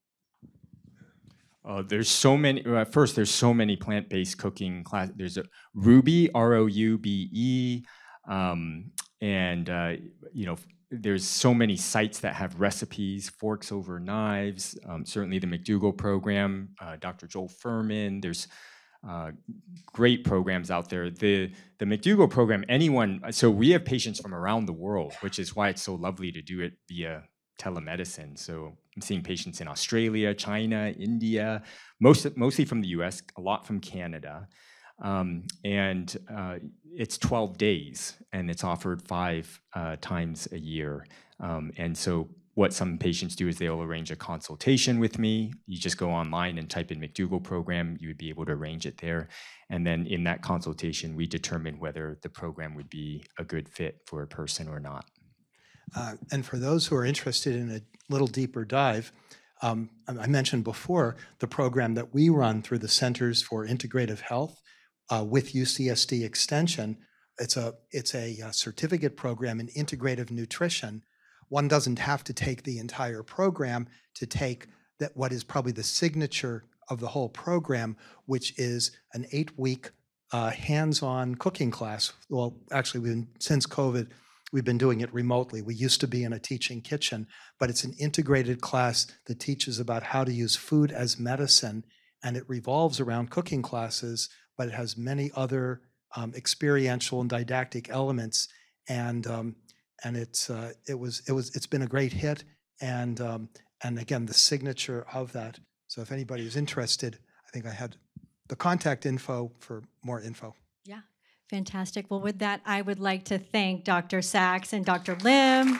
S5: Uh, there's so many. Uh, first, there's so many plant-based cooking classes. There's a Rouxbe, R O U B E, um, and uh, you know, there's so many sites that have recipes, forks over knives. Um, certainly, the McDougall program, uh, Doctor Joel Furman. There's uh, great programs out there. The the McDougall program. Anyone. So we have patients from around the world, which is why it's so lovely to do it via telemedicine. So I'm seeing patients in Australia, China, India, most, mostly from the U S, a lot from Canada. Um, and uh, it's twelve days, and it's offered five uh, times a year. Um, and so what some patients do is they'll arrange a consultation with me. You just go online and type in McDougall program. You would be able to arrange it there. And then in that consultation, we determine whether the program would be a good fit for a person or not.
S2: Uh, and for those who are interested in a little deeper dive, um, I mentioned before the program that we run through the Centers for Integrative Health uh, with U C S D Extension. It's a, it's a, a certificate program in integrative nutrition. One doesn't have to take the entire program to take that what is probably the signature of the whole program, which is an eight-week uh, hands-on cooking class. Well, actually, we've been, since COVID, we've been doing it remotely. We used to be in a teaching kitchen, but it's an integrated class that teaches about how to use food as medicine, and it revolves around cooking classes, but it has many other um, experiential and didactic elements. And um, and it's uh, it was it was it's been a great hit, and um, and again the signature of that. So if anybody is interested, I think I had the contact info for more info.
S4: Yeah. Fantastic. Well, with that, I would like to thank Doctor Sachs and Doctor Lim.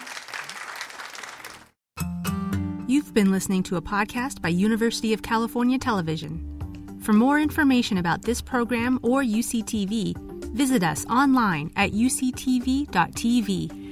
S6: You've been listening to a podcast by University of California Television. For more information about this program or U C T V, visit us online at u c t v dot t v